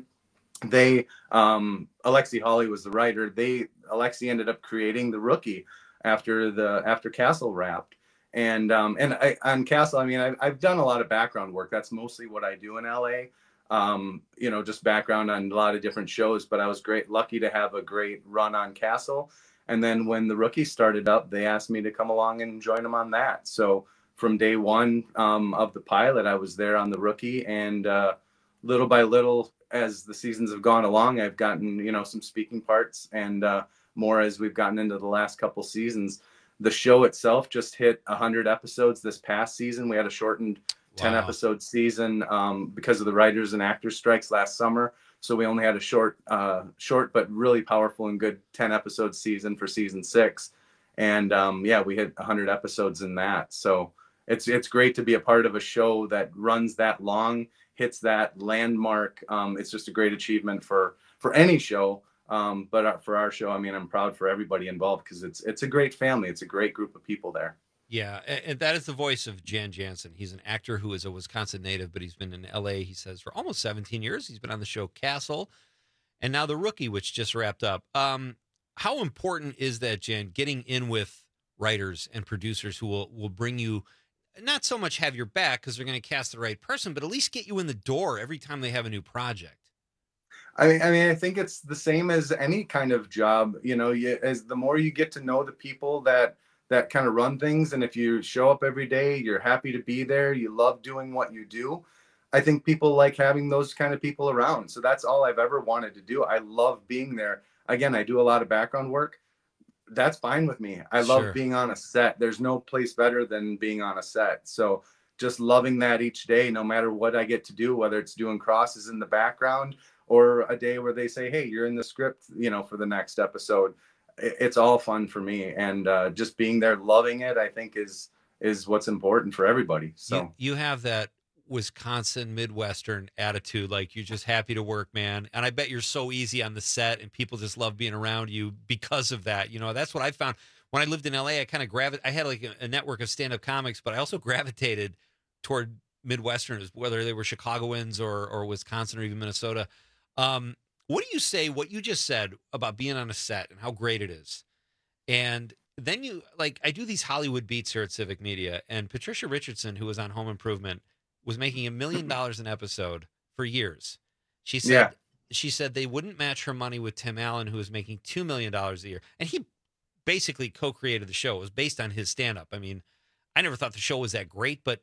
Alexi Hawley was the writer. Alexi ended up creating The Rookie after Castle wrapped. And on Castle, I mean, I've done a lot of background work. That's mostly what I do in LA. Just background on a lot of different shows, but I was lucky to have a great run on Castle. And then when The Rookie started up, they asked me to come along and join them on that. So from day one of the pilot, I was there on The Rookie, and little by little, as the seasons have gone along, I've gotten, some speaking parts, and more as we've gotten into the last couple seasons. The show itself just hit 100 episodes this past season. We had a shortened 10-episode season because of the writers and actors strikes last summer. So we only had a short but really powerful and good 10-episode season for season 6. And we hit 100 episodes in that. So it's great to be a part of a show that runs that long, hits that landmark. It's just a great achievement for any show. But for our show, I mean, I'm proud for everybody involved because it's a great family. It's a great group of people there. Yeah, and that is the voice of Jan Jansen. He's an actor who is a Wisconsin native, but he's been in L.A., he says, for almost 17 years. He's been on the show Castle, and now The Rookie, which just wrapped up. How important is that, Jan, getting in with writers and producers who will bring you not so much have your back because they're going to cast the right person, but at least get you in the door every time they have a new project. I mean, I think it's the same as any kind of job. You know, as the more you get to know the people that kind of run things, and if you show up every day, you're happy to be there, you love doing what you do. I think people like having those kind of people around. So that's all I've ever wanted to do. I love being there. Again, I do a lot of background work. That's fine with me. I love being on a set. There's no place better than being on a set. So just loving that each day, no matter what I get to do, whether it's doing crosses in the background or a day where they say, hey, you're in the script, you know, for the next episode. It's all fun for me. And just being there, loving it, I think is what's important for everybody. So you have that Wisconsin Midwestern attitude, like you're just happy to work, man. And I bet you're so easy on the set and people just love being around you because of that. You know, that's what I found when I lived in LA. I kind of I had like a network of stand-up comics, but I also gravitated toward Midwesterners, whether they were Chicagoans or Wisconsin or even Minnesota. What do you say, what you just said about being on a set and how great it is? And then you, like, I do these Hollywood beats here at Civic Media, and Patricia Richardson, who was on Home Improvement, was making $1 million an episode for years. She said they wouldn't match her money with Tim Allen, who was making $2 million a year. And he basically co-created the show. It was based on his stand-up. I mean, I never thought the show was that great, but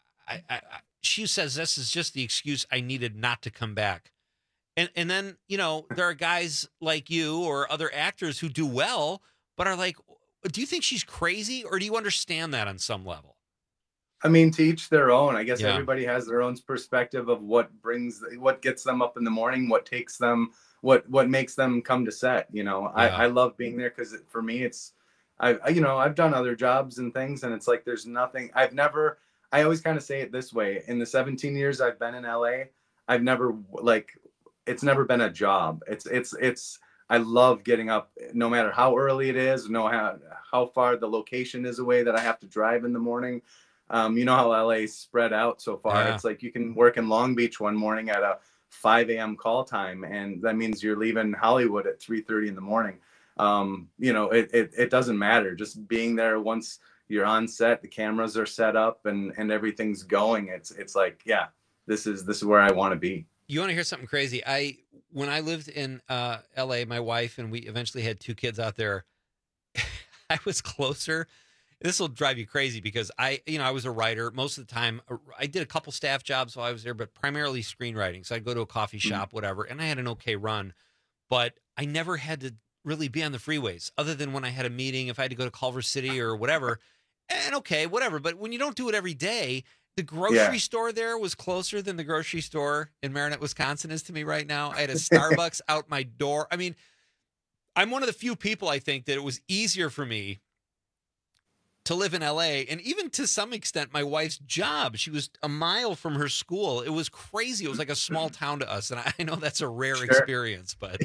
she says this is just the excuse I needed not to come back. And then, you know, there are guys like you or other actors who do well, but are like, do you think she's crazy, or do you understand that on some level? I mean, to each their own. I guess everybody has their own perspective of what gets them up in the morning, what takes them, what makes them come to set. You know, I love being there because for me, I've done other jobs and things, and it's like there's nothing. I always kind of say it this way: in the 17 years I've been in LA, I've never it's never been a job. I love getting up no matter how early it is, how far the location is away that I have to drive in the morning. You know how LA's spread out so far. Yeah. It's like you can work in Long Beach one morning at a 5 a.m. call time, and that means you're leaving Hollywood at 3:30 in the morning. You know, it doesn't matter. Just being there once you're on set, the cameras are set up and everything's going. It's like, yeah, this is where I want to be. You want to hear something crazy? When I lived in LA, my wife and we eventually had 2 kids out there, I was closer. This will drive you crazy because I was a writer most of the time. I did a couple staff jobs while I was there, but primarily screenwriting. So I'd go to a coffee shop, whatever, and I had an okay run, but I never had to really be on the freeways other than when I had a meeting, if I had to go to Culver City or whatever, and okay, whatever. But when you don't do it every day, the grocery store there was closer than the grocery store in Marinette, Wisconsin is to me right now. I had a Starbucks out my door. I mean, I'm one of the few people, I think, that it was easier for me to live in LA, and even to some extent, my wife's job. She was a mile from her school. It was crazy. It was like a small town to us, and I know that's a rare experience, but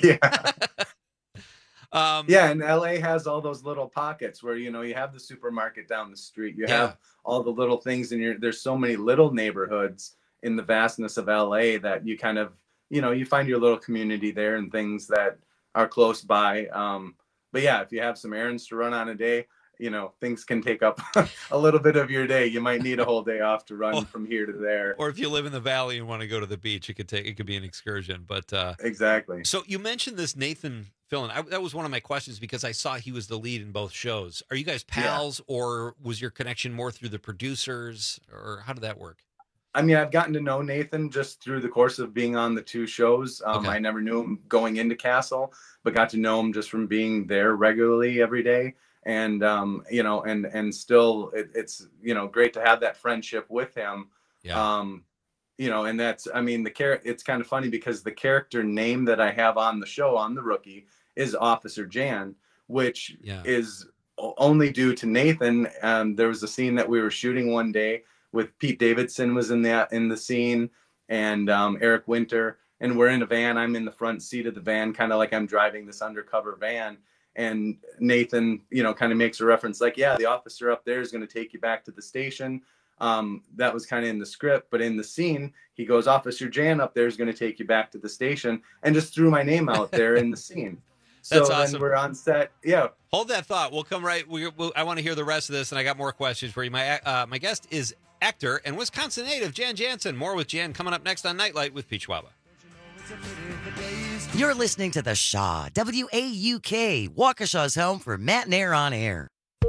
and LA has all those little pockets where, you know, you have the supermarket down the street, you have all the little things, and there's so many little neighborhoods in the vastness of LA that you kind of, you know, you find your little community there and things that are close by. But yeah, if you have some errands to run on a day, you know, things can take up a little bit of your day. You might need a whole day off to run from here to there. Or if you live in the valley and want to go to the beach, it could be an excursion. But exactly. So you mentioned this Nathan Fillion. That was one of my questions because I saw he was the lead in both shows. Are you guys pals, or was your connection more through the producers, or how did that work? I mean, I've gotten to know Nathan just through the course of being on the 2 shows. I never knew him going into Castle, but got to know him just from being there regularly every day. And, you know, and still it's, you know, great to have that friendship with him. You know, and that's, I mean, it's kind of funny because the character name that I have on the show, on The Rookie, is Officer Jan, which is only due to Nathan. There was a scene that we were shooting one day with Pete Davidson was in the scene, and Eric Winter, and we're in a van. I'm in the front seat of the van, kind of like I'm driving this undercover van. And Nathan, you know, kind of makes a reference like, yeah, the officer up there is going to take you back to the station. That was kind of in the script, but in the scene, he goes, Officer Jan up there is going to take you back to the station, and just threw my name out there in the scene. That's so awesome. then we're on set. Yeah. Hold that thought. We'll come right. I want to hear the rest of this, and I got more questions for you. My guest is actor and Wisconsin native Jan Jansen. More with Jan coming up next on Nightlight with Peach Waba. You're listening to The Shaw, WAUK, Waukesha's home for Matt and Air on Air.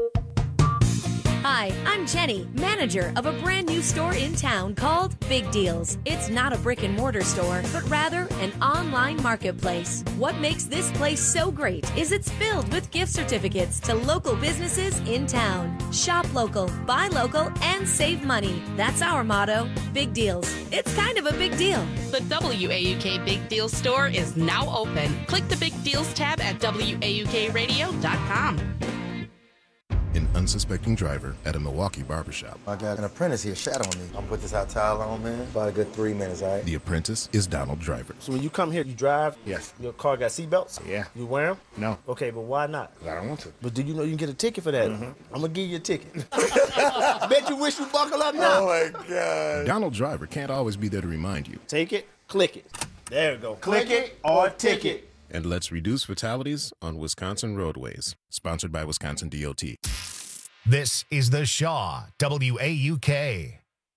Hi, I'm Jenny, manager of a brand new store in town called Big Deals. It's not a brick and mortar store, but rather an online marketplace. What makes this place so great is it's filled with gift certificates to local businesses in town. Shop local, buy local, and save money. That's our motto. Big Deals. It's kind of a big deal. The WAUK Big Deals store is now open. Click the Big Deals tab at WAUKradio.com. An unsuspecting driver at a Milwaukee barbershop. I got an apprentice here shadowing me. I'm gonna put this hot towel on, man. About a good 3 minutes, all right? The apprentice is Donald Driver. So when you come here, you drive? Yes. Your car got seatbelts? Yeah. You wear them? No. Okay, but why not? I don't want to. But do you know you can get a ticket for that? I'm gonna give you a ticket. Bet you wish you buckle up now. Oh my God. Donald Driver can't always be there to remind you. Take it, click it. There you go. Click it or ticket. And let's reduce fatalities on Wisconsin roadways. Sponsored by Wisconsin DOT. This is The Shaw, WAUK.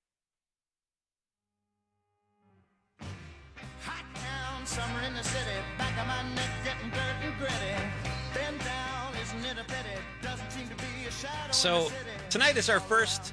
Summer in the city, back of my neck getting dirt and gritty. Bend down, isn't it a pity? Doesn't seem to be a shadow. So tonight is our first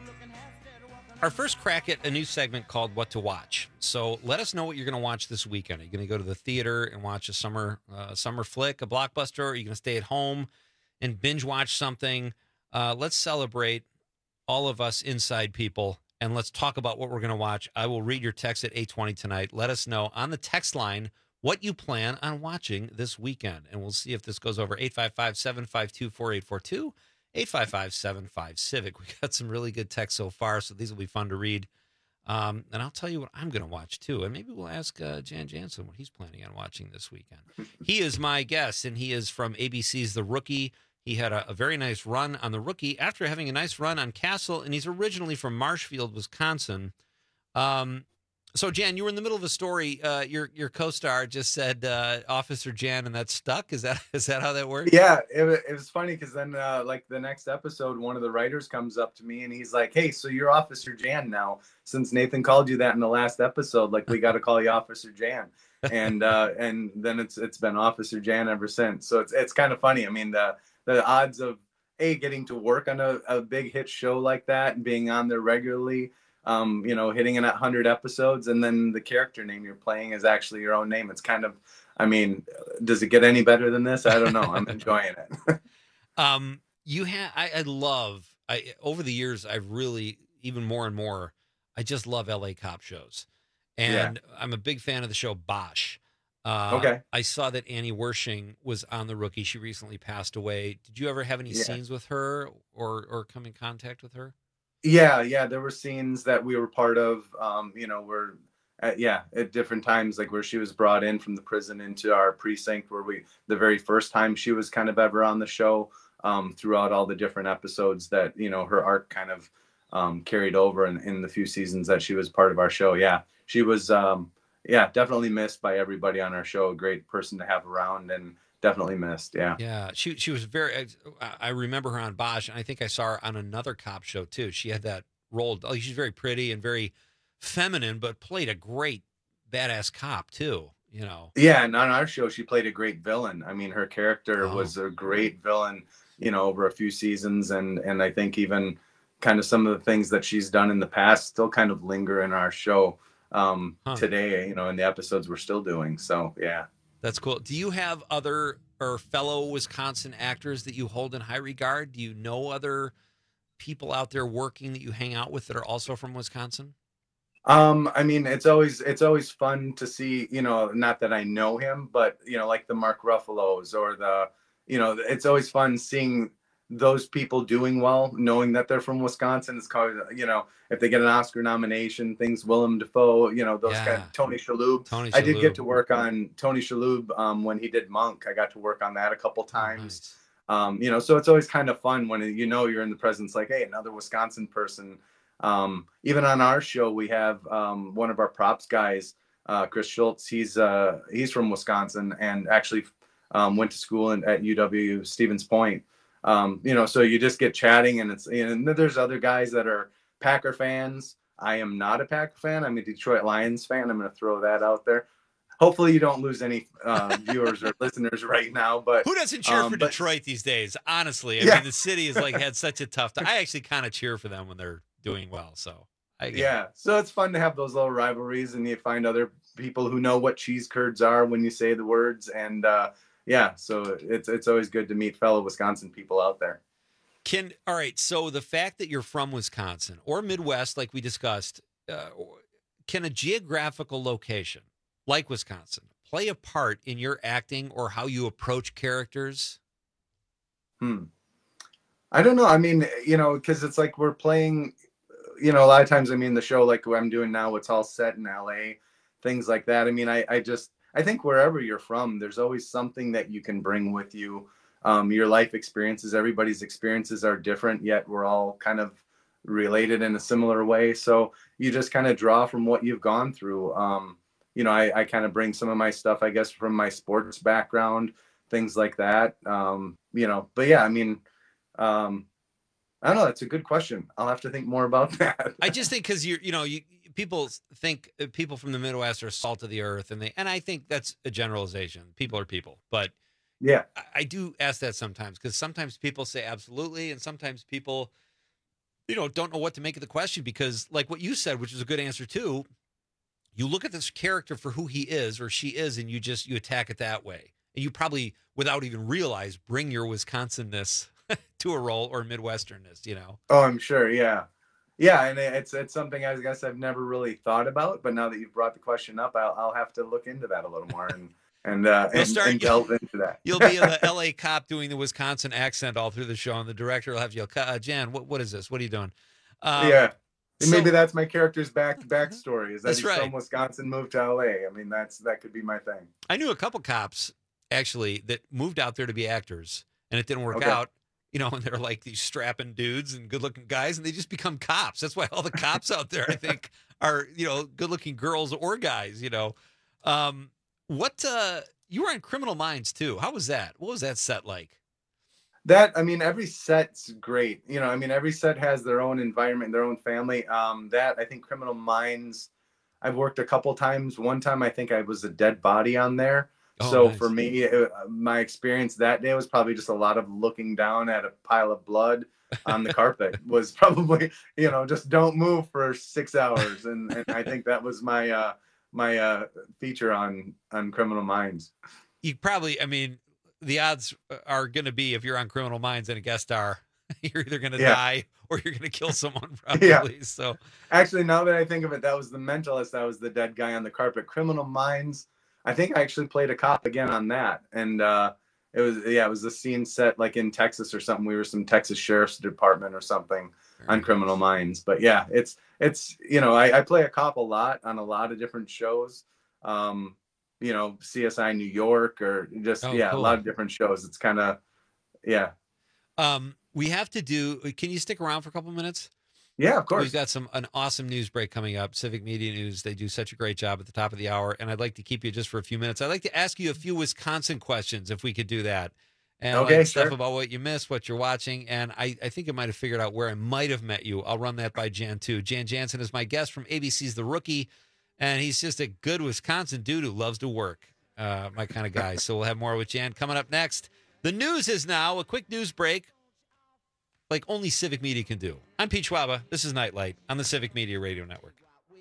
crack at a new segment called What to Watch. So let us know what you're going to watch this weekend. Are you going to go to the theater and watch a summer flick, a blockbuster? Or are you going to stay at home and binge watch something? Let's celebrate all of us inside people, and let's talk about what we're going to watch. I will read your text at 8:20 tonight. Let us know on the text line what you plan on watching this weekend, and we'll see if this goes over. 855-752-4842, 855-75-CIVIC. We got some really good texts so far, so these will be fun to read. And I'll tell you what I'm going to watch, too. And maybe we'll ask Jan Jansen what he's planning on watching this weekend. He is my guest, and he is from ABC's The Rookie. He had a very nice run on The Rookie after having a nice run on Castle, and he's originally from Marshfield, Wisconsin. So, Jan, you were in the middle of a story. Your co-star just said Officer Jan, and that stuck. Is that how that worked? Yeah, it was funny because then, like the next episode, one of the writers comes up to me and he's like, "Hey, so you're Officer Jan now? Since Nathan called you that in the last episode, like we got to call you Officer Jan." And then it's been Officer Jan ever since. So it's kind of funny. I mean, the odds of getting to work on a big hit show like that and being on there regularly, hitting in 100 episodes, and then the character name you're playing is actually your own name. It's kind of, I mean, does it get any better than this? I don't know. I'm enjoying it. Over the years, I've really, even more and more, I just love LA cop shows. And I'm a big fan of the show Bosch. Okay. I saw that Annie Wershing was on The Rookie. She recently passed away. Did you ever have any scenes with her or come in contact with her? Yeah. There were scenes that we were part of, at different times, like where she was brought in from the prison into our precinct, where the very first time she was kind of ever on the show, throughout all the different episodes that, her arc kind of carried over in the few seasons that she was part of our show. Yeah, she was, definitely missed by everybody on our show. A great person to have around and definitely missed. Yeah. Yeah. She was I remember her on Bosch, and I think I saw her on another cop show too. She had that role. She's very pretty and very feminine, but played a great badass cop too, Yeah. And on our show, she played a great villain. I mean, her character was a great villain, over a few seasons. And I think even kind of some of the things that she's done in the past still kind of linger in our show today, in the episodes we're still doing. So, yeah. That's cool. Do you have other or fellow Wisconsin actors that you hold in high regard? Do you know other people out there working that you hang out with that are also from Wisconsin? I mean, it's always fun to see, not that I know him, but, like the Mark Ruffalo's or it's always fun seeing those people doing well, knowing that they're from Wisconsin. It's called, if they get an Oscar nomination, things, Willem Dafoe, those kind of Tony Shalhoub. I did get to work on Tony Shalhoub when he did Monk. I got to work on that a couple times. Nice. So it's always kind of fun when, you're in the presence, like, hey, another Wisconsin person. Even on our show, we have one of our props guys, Chris Schultz. He's from Wisconsin and actually went to school at UW Stevens Point. So you just get chatting, and there's other guys that are Packer fans. I am not a Packer fan. I'm a Detroit Lions fan. I'm going to throw that out there. Hopefully you don't lose any viewers or listeners right now. But who doesn't cheer for Detroit these days? Honestly, I mean, the city has had such a tough time. I actually kind of cheer for them when they're doing well. So so it's fun to have those little rivalries, and you find other people who know what cheese curds are when you say the words, and so it's always good to meet fellow Wisconsin people out there. All right, so the fact that you're from Wisconsin or Midwest, like we discussed, can a geographical location like Wisconsin play a part in your acting or how you approach characters? I don't know. I mean, because it's like we're playing, a lot of times, I mean, the show like what I'm doing now, it's all set in LA, things like that. I mean, I think wherever you're from, there's always something that you can bring with you. Your life experiences, everybody's experiences are different, yet we're all kind of related in a similar way. So you just kind of draw from what you've gone through. I kind of bring some of my stuff, I guess, from my sports background, things like that. But yeah, I mean, I don't know. That's a good question. I'll have to think more about that. I just think because people think people from the Midwest are salt of the earth, and I think that's a generalization. People are people, but yeah, I do ask that sometimes because sometimes people say absolutely, and sometimes people, don't know what to make of the question because, like what you said, which is a good answer too. You look at this character for who he is or she is, and you attack it that way, and you probably, without even realize, bring your Wisconsin-ness to a role or Midwesternness, Oh, I'm sure. Yeah. And it's something I guess I've never really thought about, but now that you've brought the question up, I'll have to look into that a little more and delve into that. You'll be the LA cop doing the Wisconsin accent all through the show, and the director will have you, Jan, what is this? What are you doing? Maybe that's my character's backstory is that he's right. From Wisconsin, moved to LA. I mean, that could be my thing. I knew a couple cops actually that moved out there to be actors, and it didn't work out. And they're like these strapping dudes and good-looking guys, and they just become cops. That's why all the cops out there, I think, are good-looking girls or guys. You were on Criminal Minds too. How was that? What was that set like? Every set's great. Every set has their own environment, their own family. I think Criminal Minds, I've worked a couple times. One time, I think I was a dead body on there. So nice. For me, my experience that day was probably just a lot of looking down at a pile of blood on the carpet. Was probably, just don't move for 6 hours. And I think that was my feature on Criminal Minds. You probably, the odds are going to be if you're on Criminal Minds and a guest star, you're either going to die or you're going to kill someone probably. Yeah. So actually, now that I think of it, that was The Mentalist. That was the dead guy on the carpet. Criminal Minds, I think I actually played a cop again on that. And it was a scene set like in Texas or something. We were some Texas Sheriff's Department or something on Criminal Minds. But yeah, it's I play a cop a lot on a lot of different shows. CSI New York or just, cool. A lot of different shows. It's kind of, yeah. We have to do, can you stick around for a couple minutes? Yeah, of course. We've got an awesome news break coming up. Civic Media News. They do such a great job at the top of the hour. And I'd like to keep you just for a few minutes. I'd like to ask you a few Wisconsin questions if we could do that. And stuff about what you missed, what you're watching. And I think I might have figured out where I might have met you. I'll run that by Jan too. Jan Jansen is my guest from ABC's The Rookie. And he's just a good Wisconsin dude who loves to work. My kind of guy. So we'll have more with Jan coming up next. The news is now a quick news break like only Civic Media can do. I'm Pete Schwaba. This is Nightlight on the Civic Media Radio Network.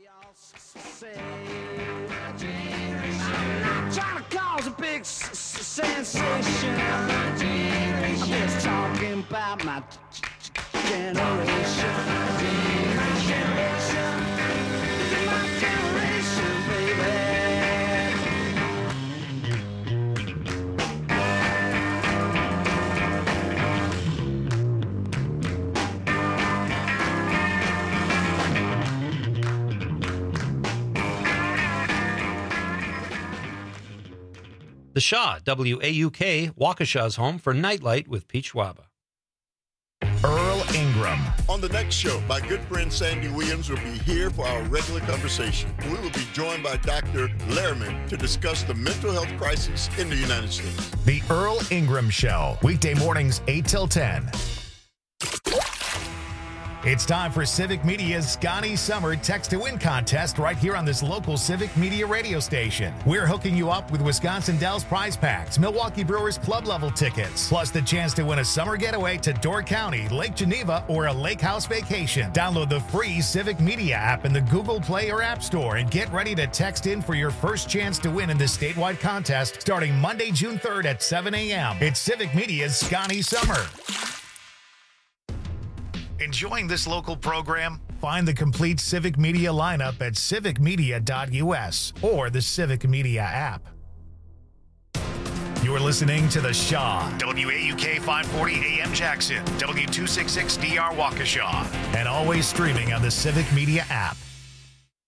Trying to cause a big sensation. I'm just talking about my generation. My generation, baby. The Shaw, WAUK, Waukesha's home for Nightlight with Pete Schwaba. Earl Ingram. Ingram. On the next show, my good friend Sandy Williams will be here for our regular conversation. We will be joined by Dr. Lehrman to discuss the mental health crisis in the United States. The Earl Ingram Show, weekday mornings 8 till 10. It's time for Civic Media's Scotty Summer Text to Win contest right here on this local Civic Media radio station. We're hooking you up with Wisconsin Dells prize packs, Milwaukee Brewers club level tickets, plus the chance to win a summer getaway to Door County, Lake Geneva, or a lake house vacation. Download the free Civic Media app in the Google Play or App Store and get ready to text in for your first chance to win in this statewide contest starting Monday, June 3rd at 7 a.m. It's Civic Media's Scotty Summer. Enjoying this local program? Find the complete Civic Media lineup at civicmedia.us or the Civic Media app. You're listening to The Shaw, WAUK 540 AM Jackson, W266DR Waukesha, and always streaming on the Civic Media app.